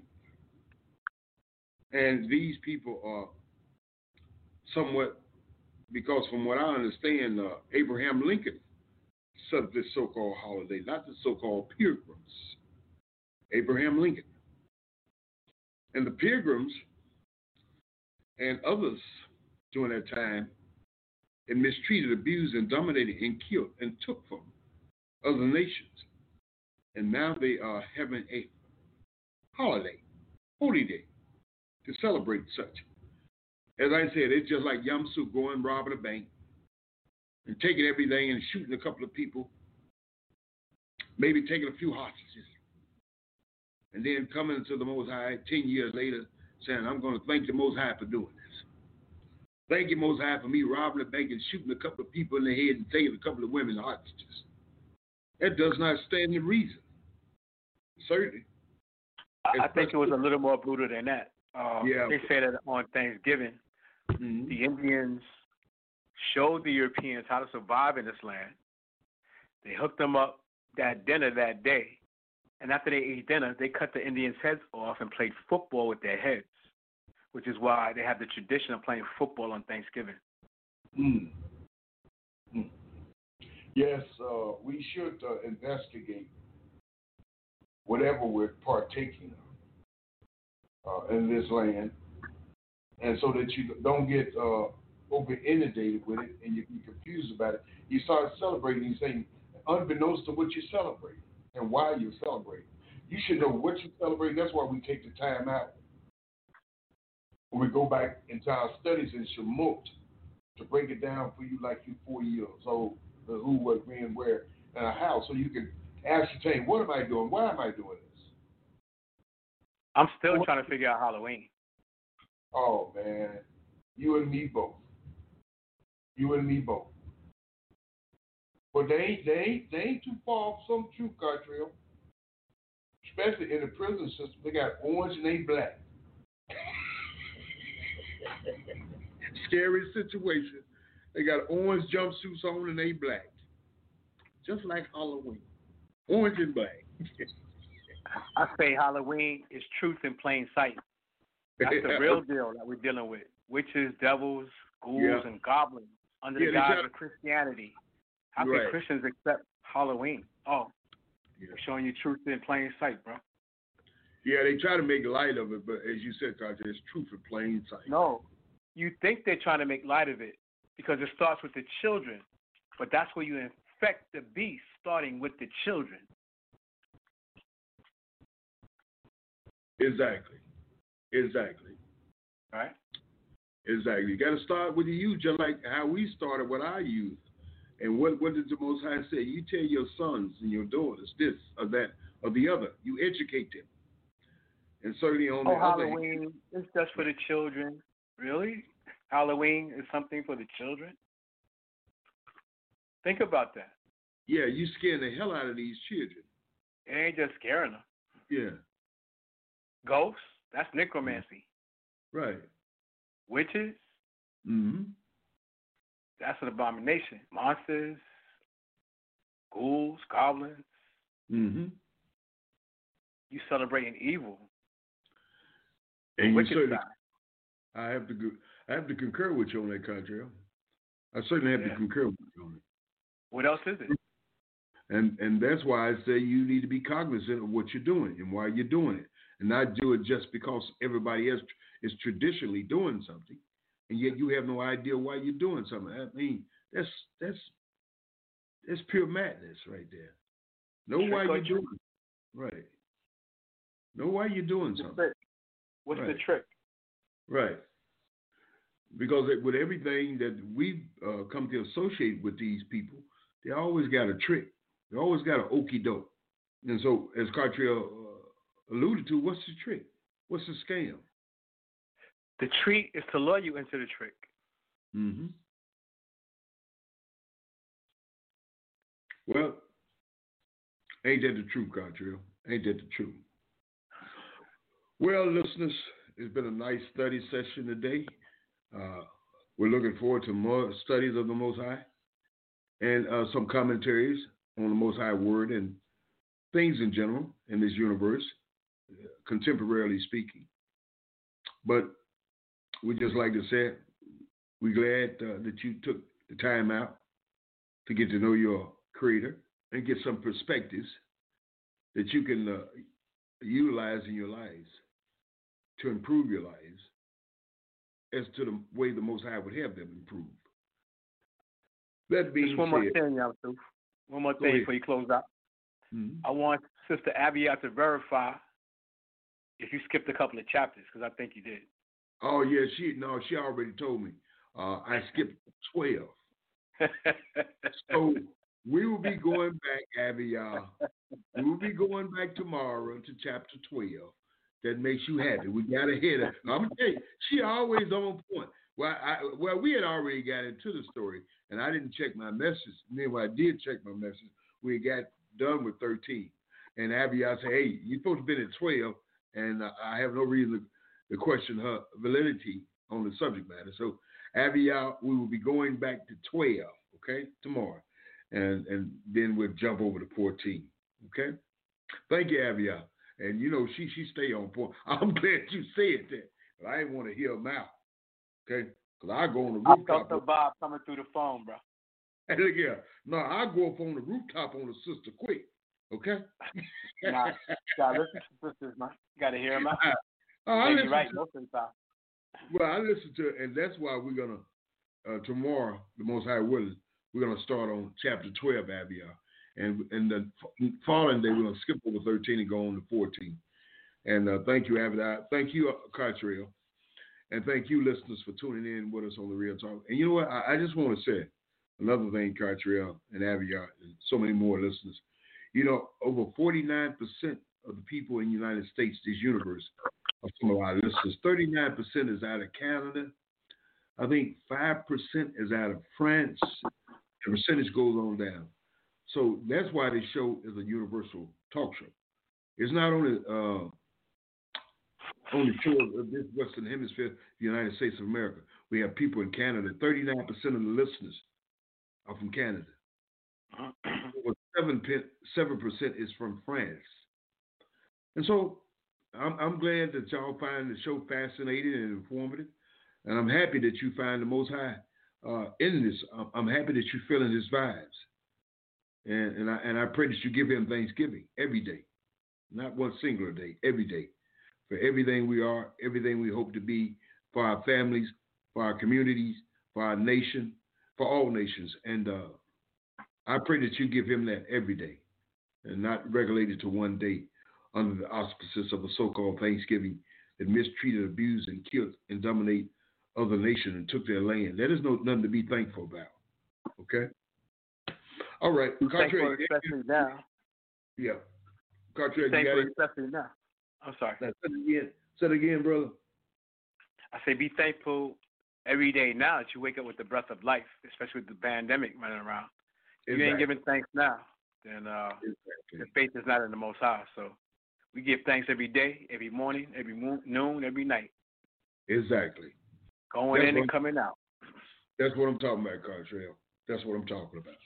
And these people are somewhat, because from what I understand, uh, Abraham Lincoln set up this so-called holiday, not the so-called pilgrims. Abraham Lincoln. And the pilgrims and others during that time and mistreated, abused, and dominated and killed and took from other nations. And now they are having a holiday, holy day, to celebrate such. As I said, it's just like Yom Suk going robbing a bank and taking everything and shooting a couple of people, maybe taking a few hostages, and then coming to the Most High ten years later saying, I'm going to thank the Most High for doing this. Thank you, Most High, for me robbing a bank and shooting a couple of people in the head and taking a couple of women hostages. That does not stand to reason. Certainly. I, I think it was a little more brutal than that. Uh, yeah. They say that on Thanksgiving, mm-hmm. the Indians showed the Europeans how to survive in this land. They hooked them up that dinner that day. And after they ate dinner, they cut the Indians' heads off and played football with their heads, which is why they have the tradition of playing football on Thanksgiving. Mm. Mm. Yes, uh, we should uh, investigate whatever we're partaking of uh, in this land, and so that you don't get uh, over inundated with it and you be confused about it. You start celebrating these things unbeknownst to what you're celebrating and why you're celebrating. You should know what you're celebrating. That's why we take the time out when we go back into our studies in Shemot to break it down for you like you four years old, the who, what, when, where, and how, so you can ascertain, what am I doing? Why am I doing this? I'm still trying to figure out Halloween. Oh, man. You and me both. You and me both. But they ain't, they ain't, they ain't too far off some truth, Cartrell. Especially in the prison system. They got orange and they black. Scary situation. They got orange jumpsuits on and they black, just like Halloween, orange and black. I say Halloween is truth in plain sight. That's the real deal that we're dealing with. Witches, devils, ghouls, Yeah. and goblins under Yeah, the they guise try- of Christianity. How Right. can Christians accept Halloween? Oh, Yeah. we're showing you truth in plain sight, bro. Yeah, they try to make light of it, but as you said, Carter, it's truth in plain sight. No, you think they're trying to make light of it because it starts with the children, but that's where you infect the beast, starting with the children. Exactly. Exactly. Right? Exactly. You got to start with the youth, just like how we started with our youth. And what, what did the Most High say? You tell your sons and your daughters this or that or the other. You educate them. And certainly on Oh, the other Halloween hand, is just for the children. Really? Halloween is something for the children? Think about that. yeah, you scare the hell out of these children. It ain't just scaring them. Yeah, Ghosts? That's necromancy. right. Witches? Mm-hmm. That's an abomination. Monsters? Ghouls? Goblins? Mm-hmm. You celebrating evil. And you Wicked certainly, side. I have to go, I have to concur with you on that, Contrail. I certainly have Yeah. to concur with you on it. What else is it? And and that's why I say you need to be cognizant of what you're doing and why you're doing it, and not do it just because everybody else is traditionally doing something, and yet you have no idea why you're doing something. I mean, that's that's that's pure madness right there. Know Trick why or you're treat. doing it. Right. Know why you're doing The something. trick. What's Right. the trick? Right. Because it, with everything that we've uh, come to associate with these people, they always got a trick. They always got an okey doke. And so, as Cartriel uh, alluded to, what's the trick? What's the scam? The treat is to lure you into the trick. Mm-hmm. Well, ain't that the truth, Cartriel? Ain't that the truth? Well, listeners, it's been a nice study session today. Uh, we're looking forward to more studies of the Most High and uh, some commentaries on the Most High Word and things in general in this universe, contemporarily speaking. But we just like to say, we're glad uh, that you took the time out to get to know your Creator and get some perspectives that you can uh, utilize in your lives to improve your lives as to the way the Most High would have them improve. That being Just one more said, thing, Yusuf. One more Go thing ahead. before you close out. Mhm. I want Sister Abby out to verify if you skipped a couple of chapters, because I think you did. Oh yeah, she no, she already told me. Uh, I skipped twelve, so we will be going back, Abby. Uh, we will be going back tomorrow to chapter twelve. That makes you happy. We got ahead of. I'm gonna tell you, she always on point. Well, I, well, we had already got into the story, and I didn't check my message. And then when I did check my message, we got done with thirteen. And Abby, I said, "Hey, you're supposed to be at twelve," and uh, I have no reason to question her validity on the subject matter. So, Abby, uh, we will be going back to twelve, okay, tomorrow, and and then we'll jump over to fourteen, okay. Thank you, Abby. And you know she she stay on point. I'm glad you said that. But I didn't want to hear them out, okay? Because I go on the I rooftop. felt the vibe coming through the phone, bro. Hey, look here. No, I go up on the rooftop on the sister quick, okay? Nah, you gotta listen to sisters, man. You gotta hear them out. Uh, I They be listen right to, most of the time. well, I listen to, and that's why we're gonna uh, tomorrow, the Most High willing, we're gonna start on chapter twelve, Abiah, and and the following day we're gonna skip over thirteen and go on to fourteen. And uh, thank you, Abiah. Thank you, Cartriel. And thank you, listeners, for tuning in with us on the Real Talk. And you know what? I, I just want to say another thing, Cartriel and Abiah, and so many more listeners. You know, over forty-nine percent of the people in the United States, this universe, of some of our listeners, thirty-nine percent is out of Canada. I think five percent is out of France. The percentage goes on down. So that's why this show is a universal talk show. It's not only uh, on the shore of this Western Hemisphere, the United States of America. We have people in Canada. thirty-nine percent of the listeners are from Canada. Over seven percent is from France. And so I'm, I'm glad that y'all find the show fascinating and informative. And I'm happy that you find the Most High uh, in this. I'm happy that you're feeling his vibes. And, and, I, and I pray that you give him thanksgiving every day. Not one singular day, every day. For everything we are, everything we hope to be, for our families, for our communities, for our nation, for all nations. And uh, I pray that you give him that every day and not regulated to one day under the auspices of a so-called Thanksgiving that mistreated, abused, and killed and dominated other nations and took their land. That is no, nothing to be thankful about. Okay? All right. Thankful especially now. Yeah. Cartier, thankful especially now. I'm sorry. Now, say it again. Say it again, brother. I say be thankful every day now that you wake up with the breath of life, especially with the pandemic running around. If exactly. you ain't giving thanks now, then uh, exactly. your faith is not in the Most High. So we give thanks every day, every morning, every moon, noon, every night. Exactly. Going that's in and coming out. That's what I'm talking about, Cartrell. That's what I'm talking about.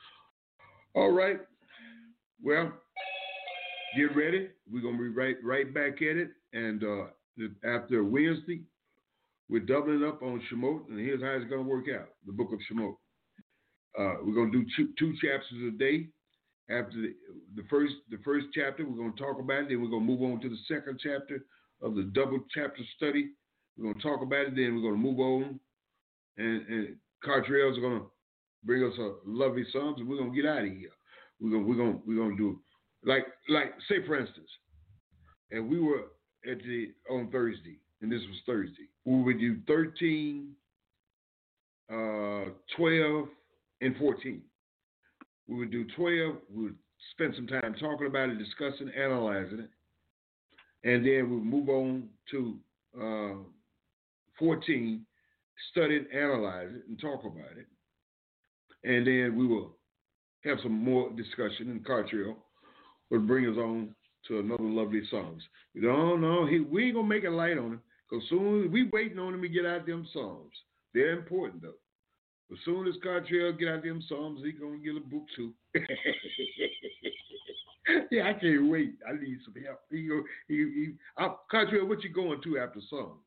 All right. Well, get ready. We're going to be right right back at it. And uh, after Wednesday, we're doubling up on Shemot. And here's how it's going to work out, the book of Shemot. Uh, we're going to do two, two chapters a day. After the, the first the first chapter, we're going to talk about it. Then we're going to move on to the second chapter of the double chapter study. We're going to talk about it. Then we're going to move on. And, and Cartrell's going to bring us a lovely Psalms, and we're going to get out of here. We're going we're going we're going to do like like say for instance, and we were at the on Thursday, and this was Thursday. We would do thirteen, uh, twelve, and fourteen. We would do twelve. We would spend some time talking about it, discussing, analyzing it, and then we'll move on to uh, fourteen. Study it, analyze it, and talk about it, and then we will have some more discussion. And Cartrell will bring us on to another lovely Psalms. We don't know he, we ain't gonna make it light on him because soon as we waiting on him to get out them Psalms. They're important though. As soon as Cartrell get out them Psalms, he gonna get a book too. Yeah, I can't wait. I need some help. He go, he, he, I, Cartrell, what you going to after Psalms?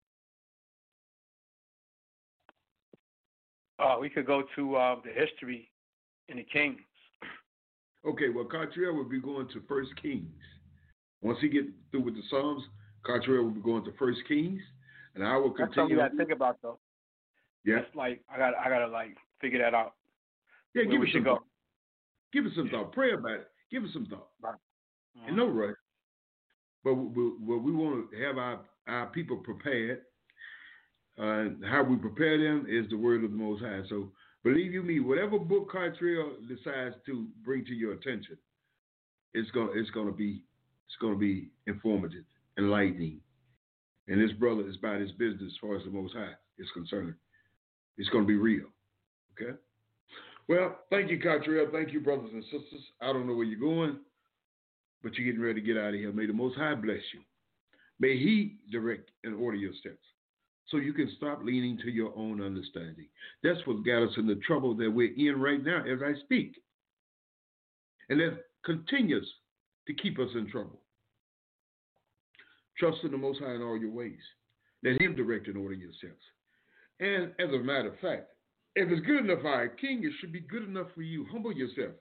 Uh, we could go to uh, the history in the Kings. Okay, well, Cartrell will be going to First Kings. Once he gets through with the Psalms, Cartrell will be going to First Kings, and I will continue. That's something we gotta think about, though. Yeah. That's like I got, I gotta like figure that out. Yeah, Where give we us should some go. thought. Give us some yeah. thought. Pray about it. Give us some thought. Right. Uh-huh. And no rush. But we, we, we want to have our, our people prepared. Uh, how we prepare them is the word of the Most High. So believe you me, whatever book Cartrell decides to bring to your attention, it's gonna it's gonna be it's gonna be informative, enlightening. And this brother is about his business as far as the Most High is concerned. It's gonna be real. Okay. Well, thank you, Cartrell. Thank you, brothers and sisters. I don't know where you're going, but you're getting ready to get out of here. May the Most High bless you. May He direct and order your steps, so you can stop leaning to your own understanding. That's what got us in the trouble that we're in right now as I speak. And that continues to keep us in trouble. Trust in the Most High in all your ways. Let Him direct and order your steps. And as a matter of fact, if it's good enough for our King, it should be good enough for you. Humble yourself.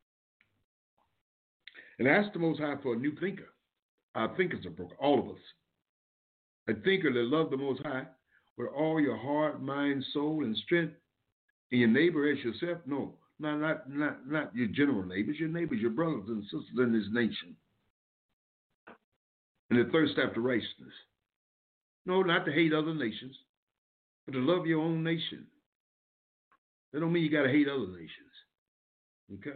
And ask the Most High for a new thinker. Our thinkers are broken, all of us. A thinker that loves the Most High with all your heart, mind, soul, and strength, and your neighbor as yourself? No, not, not, not, not your general neighbors, your neighbors, your brothers and sisters in this nation. And the thirst after righteousness. No, not to hate other nations, but to love your own nation. That don't mean you got to hate other nations. Okay?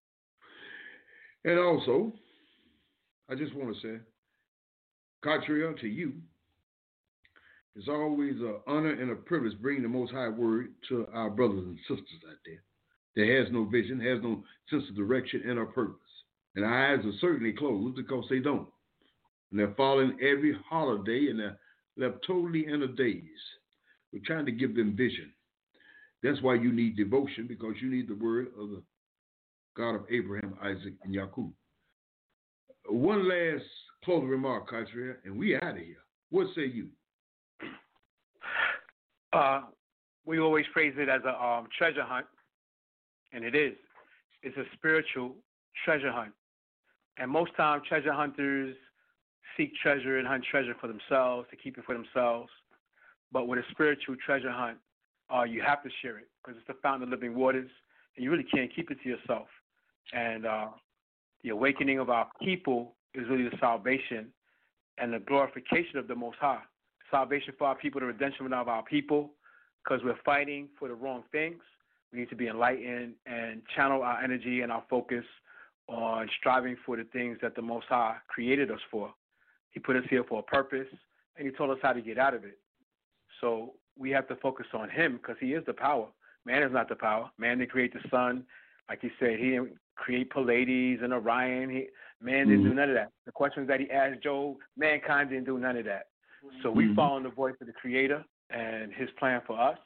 And also, I just want to say, Cartrell, to you, it's always an honor and a privilege bringing the Most High Word to our brothers and sisters out there that has no vision, has no sense of direction and or purpose. And our eyes are certainly closed because they don't. And they're following every holiday and they're left totally in a daze. We're trying to give them vision. That's why you need devotion, because you need the word of the God of Abraham, Isaac, and Jacob. One last closing remark, Katria, and we out of here. What say you? Uh, we always praise it as a um, treasure hunt, and it is. It's a spiritual treasure hunt. And most times, treasure hunters seek treasure and hunt treasure for themselves, to keep it for themselves. But with a spiritual treasure hunt, uh, you have to share it, because it's the fountain of living waters, and you really can't keep it to yourself. And uh, the awakening of our people is really the salvation and the glorification of the Most High. Salvation for our people, the redemption of our people, because we're fighting for the wrong things. We need to be enlightened and channel our energy and our focus on striving for the things that the Most High created us for. He put us here for a purpose, and he told us how to get out of it. So we have to focus on him, because he is the power. Man is not the power. Man didn't create the sun. Like he said, he didn't create Pleiades and Orion. He, man didn't mm-hmm. do none of that. The questions that he asked Job, mankind didn't do none of that. So we mm-hmm. follow the voice of the Creator and his plan for us.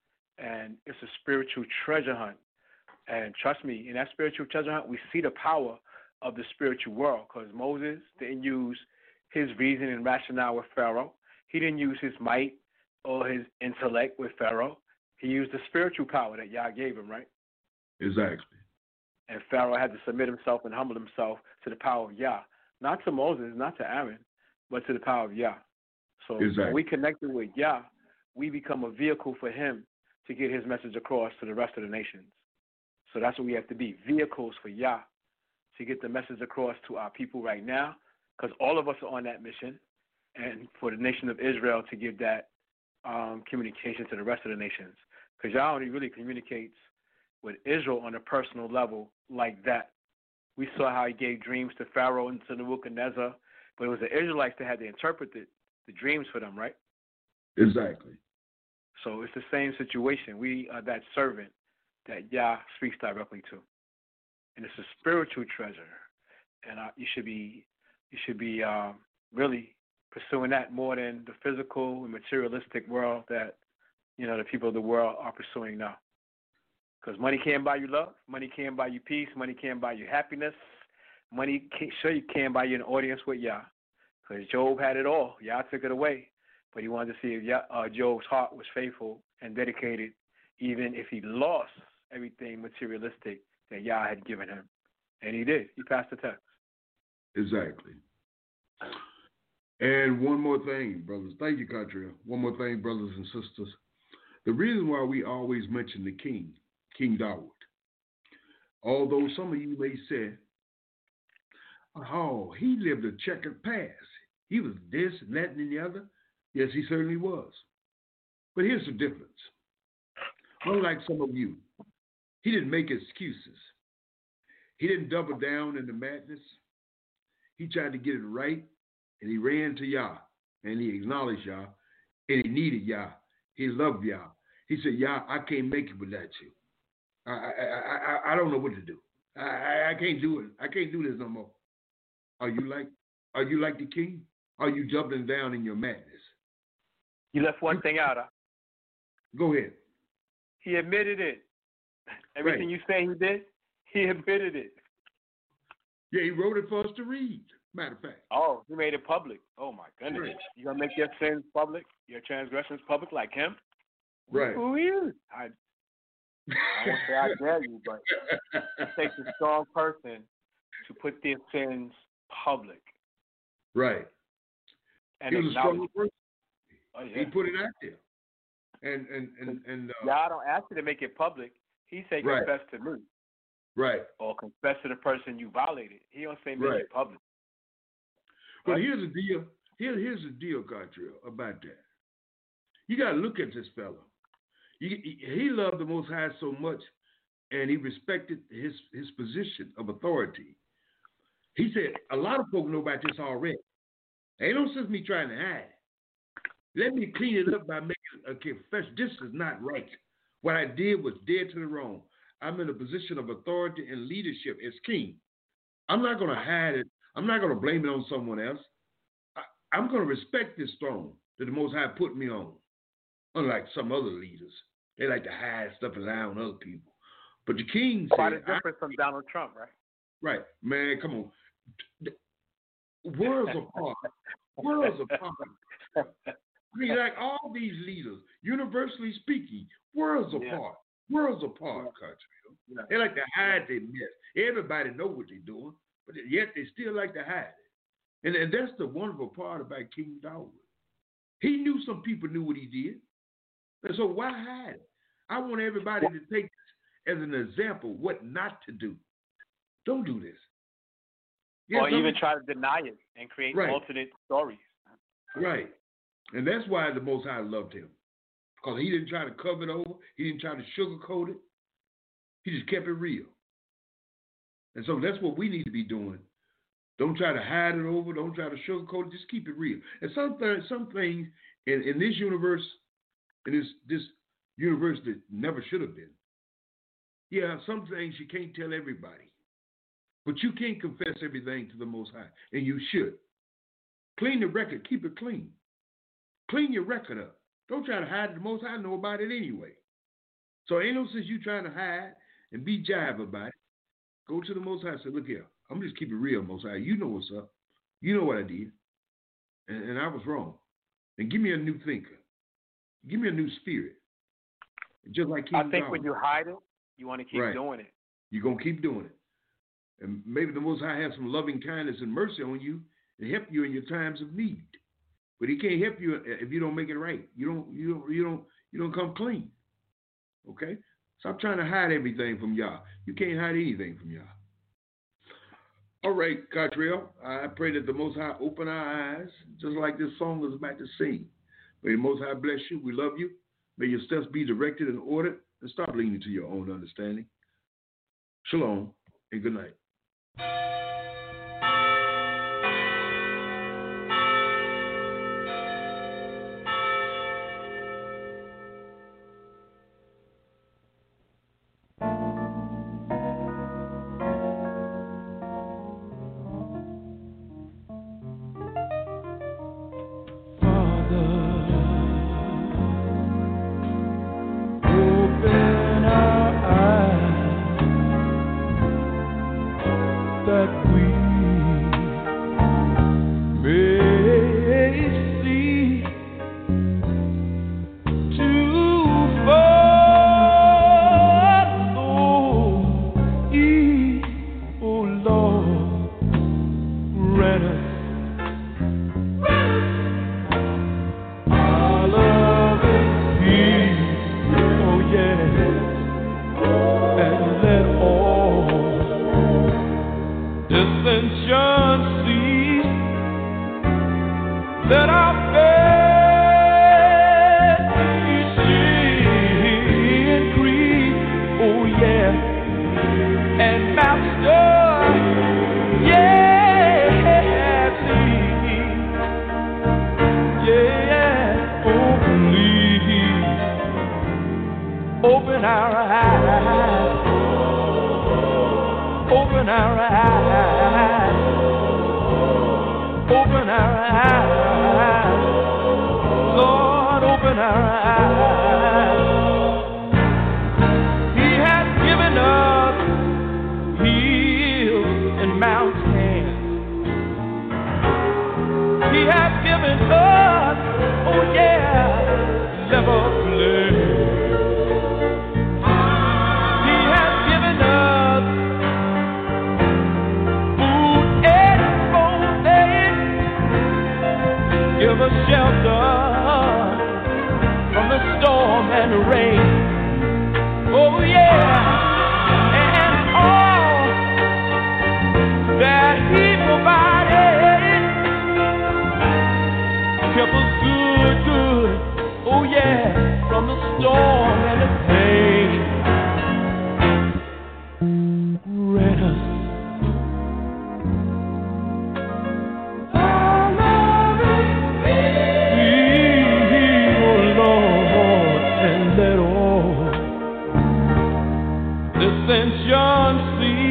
And it's a spiritual treasure hunt. And trust me, in that spiritual treasure hunt, we see the power of the spiritual world, because Moses didn't use his reason and rationale with Pharaoh. He didn't use his might or his intellect with Pharaoh. He used the spiritual power that Yah gave him, right? Exactly. And Pharaoh had to submit himself and humble himself to the power of Yah. Not to Moses, not to Aaron, but to the power of Yah. So exactly. when we connected with Yah, we become a vehicle for him to get his message across to the rest of the nations. So that's what we have to be, vehicles for Yah, to get the message across to our people right now, because all of us are on that mission, and for the nation of Israel to give that um, communication to the rest of the nations. Because Yah only really communicates with Israel on a personal level like that. We saw how he gave dreams to Pharaoh and to Nebuchadnezzar, but it was the Israelites that had to interpret the, the dreams for them, right? Exactly. So it's the same situation. We are that servant that Yah speaks directly to, and it's a spiritual treasure. And uh, you should be, you should be um, really pursuing that more than the physical and materialistic world that you know the people of the world are pursuing now. Because money can't buy you love, money can't buy you peace, money can't buy you happiness, money can't, sure you can buy you an audience with Yah. Because Job had it all, Yah took it away. But he wanted to see if Yah, uh, Job's heart was faithful and dedicated, even if he lost everything materialistic that Yah had given him. And he did. He passed the test. Exactly. And one more thing, brothers. Thank you, Katria. One more thing, brothers and sisters. The reason why we always mention the king, King Dawood, although some of you may say, oh, he lived a checkered past. He was this and that and the other. Yes, he certainly was. But here's the difference. Unlike some of you, he didn't make excuses. He didn't double down in the madness. He tried to get it right, and he ran to Yah, and he acknowledged Yah, and he needed Yah. He loved Yah. He said, Yah, I can't make it without you. I I I, I don't know what to do. I, I I can't do it. I can't do this no more. Are you like Are you like the king? Are you doubling down in your madness? You left one thing out. Huh? Go ahead. He admitted it. Everything right. you say he did, he admitted it. Yeah, he wrote it for us to read, matter of fact. Oh, he made it public. Oh, my goodness. Right. You going to make your sins public, your transgressions public like him? Right. Who is? I, I won't say I dare you, but it takes a strong person to put their sins public. Right. And he was a strong person. Oh, yeah. He put it out there. And, and, and, and uh, God don't ask you to make it public. He say confess right. to me. Right. Or confess to the person you violated. He don't say make right. it public. But right? here's the deal. Here, here's the deal, Gartrell, about that. You got to look at this fella. He, he loved the Most High so much, and he respected his, his position of authority. He said, a lot of folk know about this already. Ain't no sense me trying to hide. Let me clean it up by making a confession. This is not right. What I did was dead to the wrong. I'm in a position of authority and leadership as king. I'm not going to hide it. I'm not going to blame it on someone else. I'm going to respect this throne that the Most High put me on. Unlike some other leaders, they like to hide stuff and lie on other people. But the king said, quite a difference from Donald Trump, right? Right, man, come on. Worlds apart. Worlds apart. I mean, like all these leaders, universally speaking, worlds Yeah. apart. Worlds apart, country. Yeah. They like to hide their mess. Everybody know what they're doing, but yet they still like to hide it. And, and that's the wonderful part about King Daud. He knew some people knew what he did. And so why hide it? I want everybody to take this as an example what not to do. Don't do this. Yeah, or some- even try to deny it and create Right. alternate stories. Right. And that's why the Most High loved him. Because he didn't try to cover it over. He didn't try to sugarcoat it. He just kept it real. And so that's what we need to be doing. Don't try to hide it over. Don't try to sugarcoat it. Just keep it real. And some, th- some things in, in this universe, in this, this universe that never should have been, yeah, some things you can't tell everybody. But you can't confess everything to the Most High. And you should. Clean the record. Keep it clean. Clean your record up. Don't try to hide it. The Most High know about it anyway. So ain't no sense you trying to hide and be jive about it. Go to the Most High and say, look here, I'm just keep it real, Most High. You know what's up. You know what I did. And, and I was wrong. And give me a new thinker. Give me a new spirit. Just like King I think Daud. when you hide it, you want to keep Right. doing it. You're going to keep doing it. And maybe the Most High has some loving kindness and mercy on you and help you in your times of need. But he can't help you if you don't make it right. You don't, you don't, you don't, you don't come clean. Okay? Stop trying to hide everything from y'all. You can't hide anything from y'all. All right, Cottrell, I pray that the Most High open our eyes, just like this song was about to sing. May the Most High bless you. We love you. May your steps be directed and ordered, and stop leaning to your own understanding. Shalom, and good night.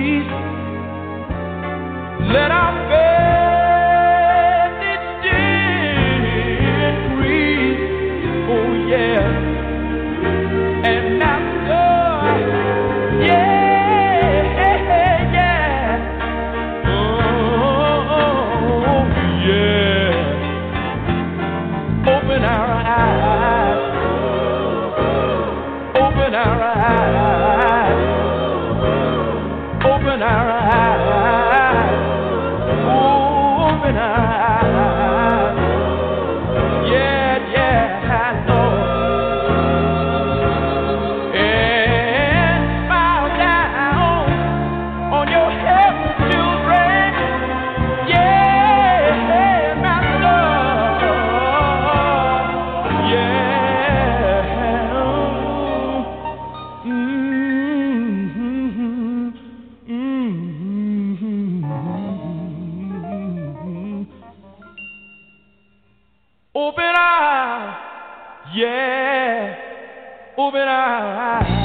Let our faith each day open eyes. Yeah, yeah, Lord. And smile down on your helpless children. Yeah, Master. Yeah. Mm-hmm. Mm-hmm. Open eyes, yeah, open eyes.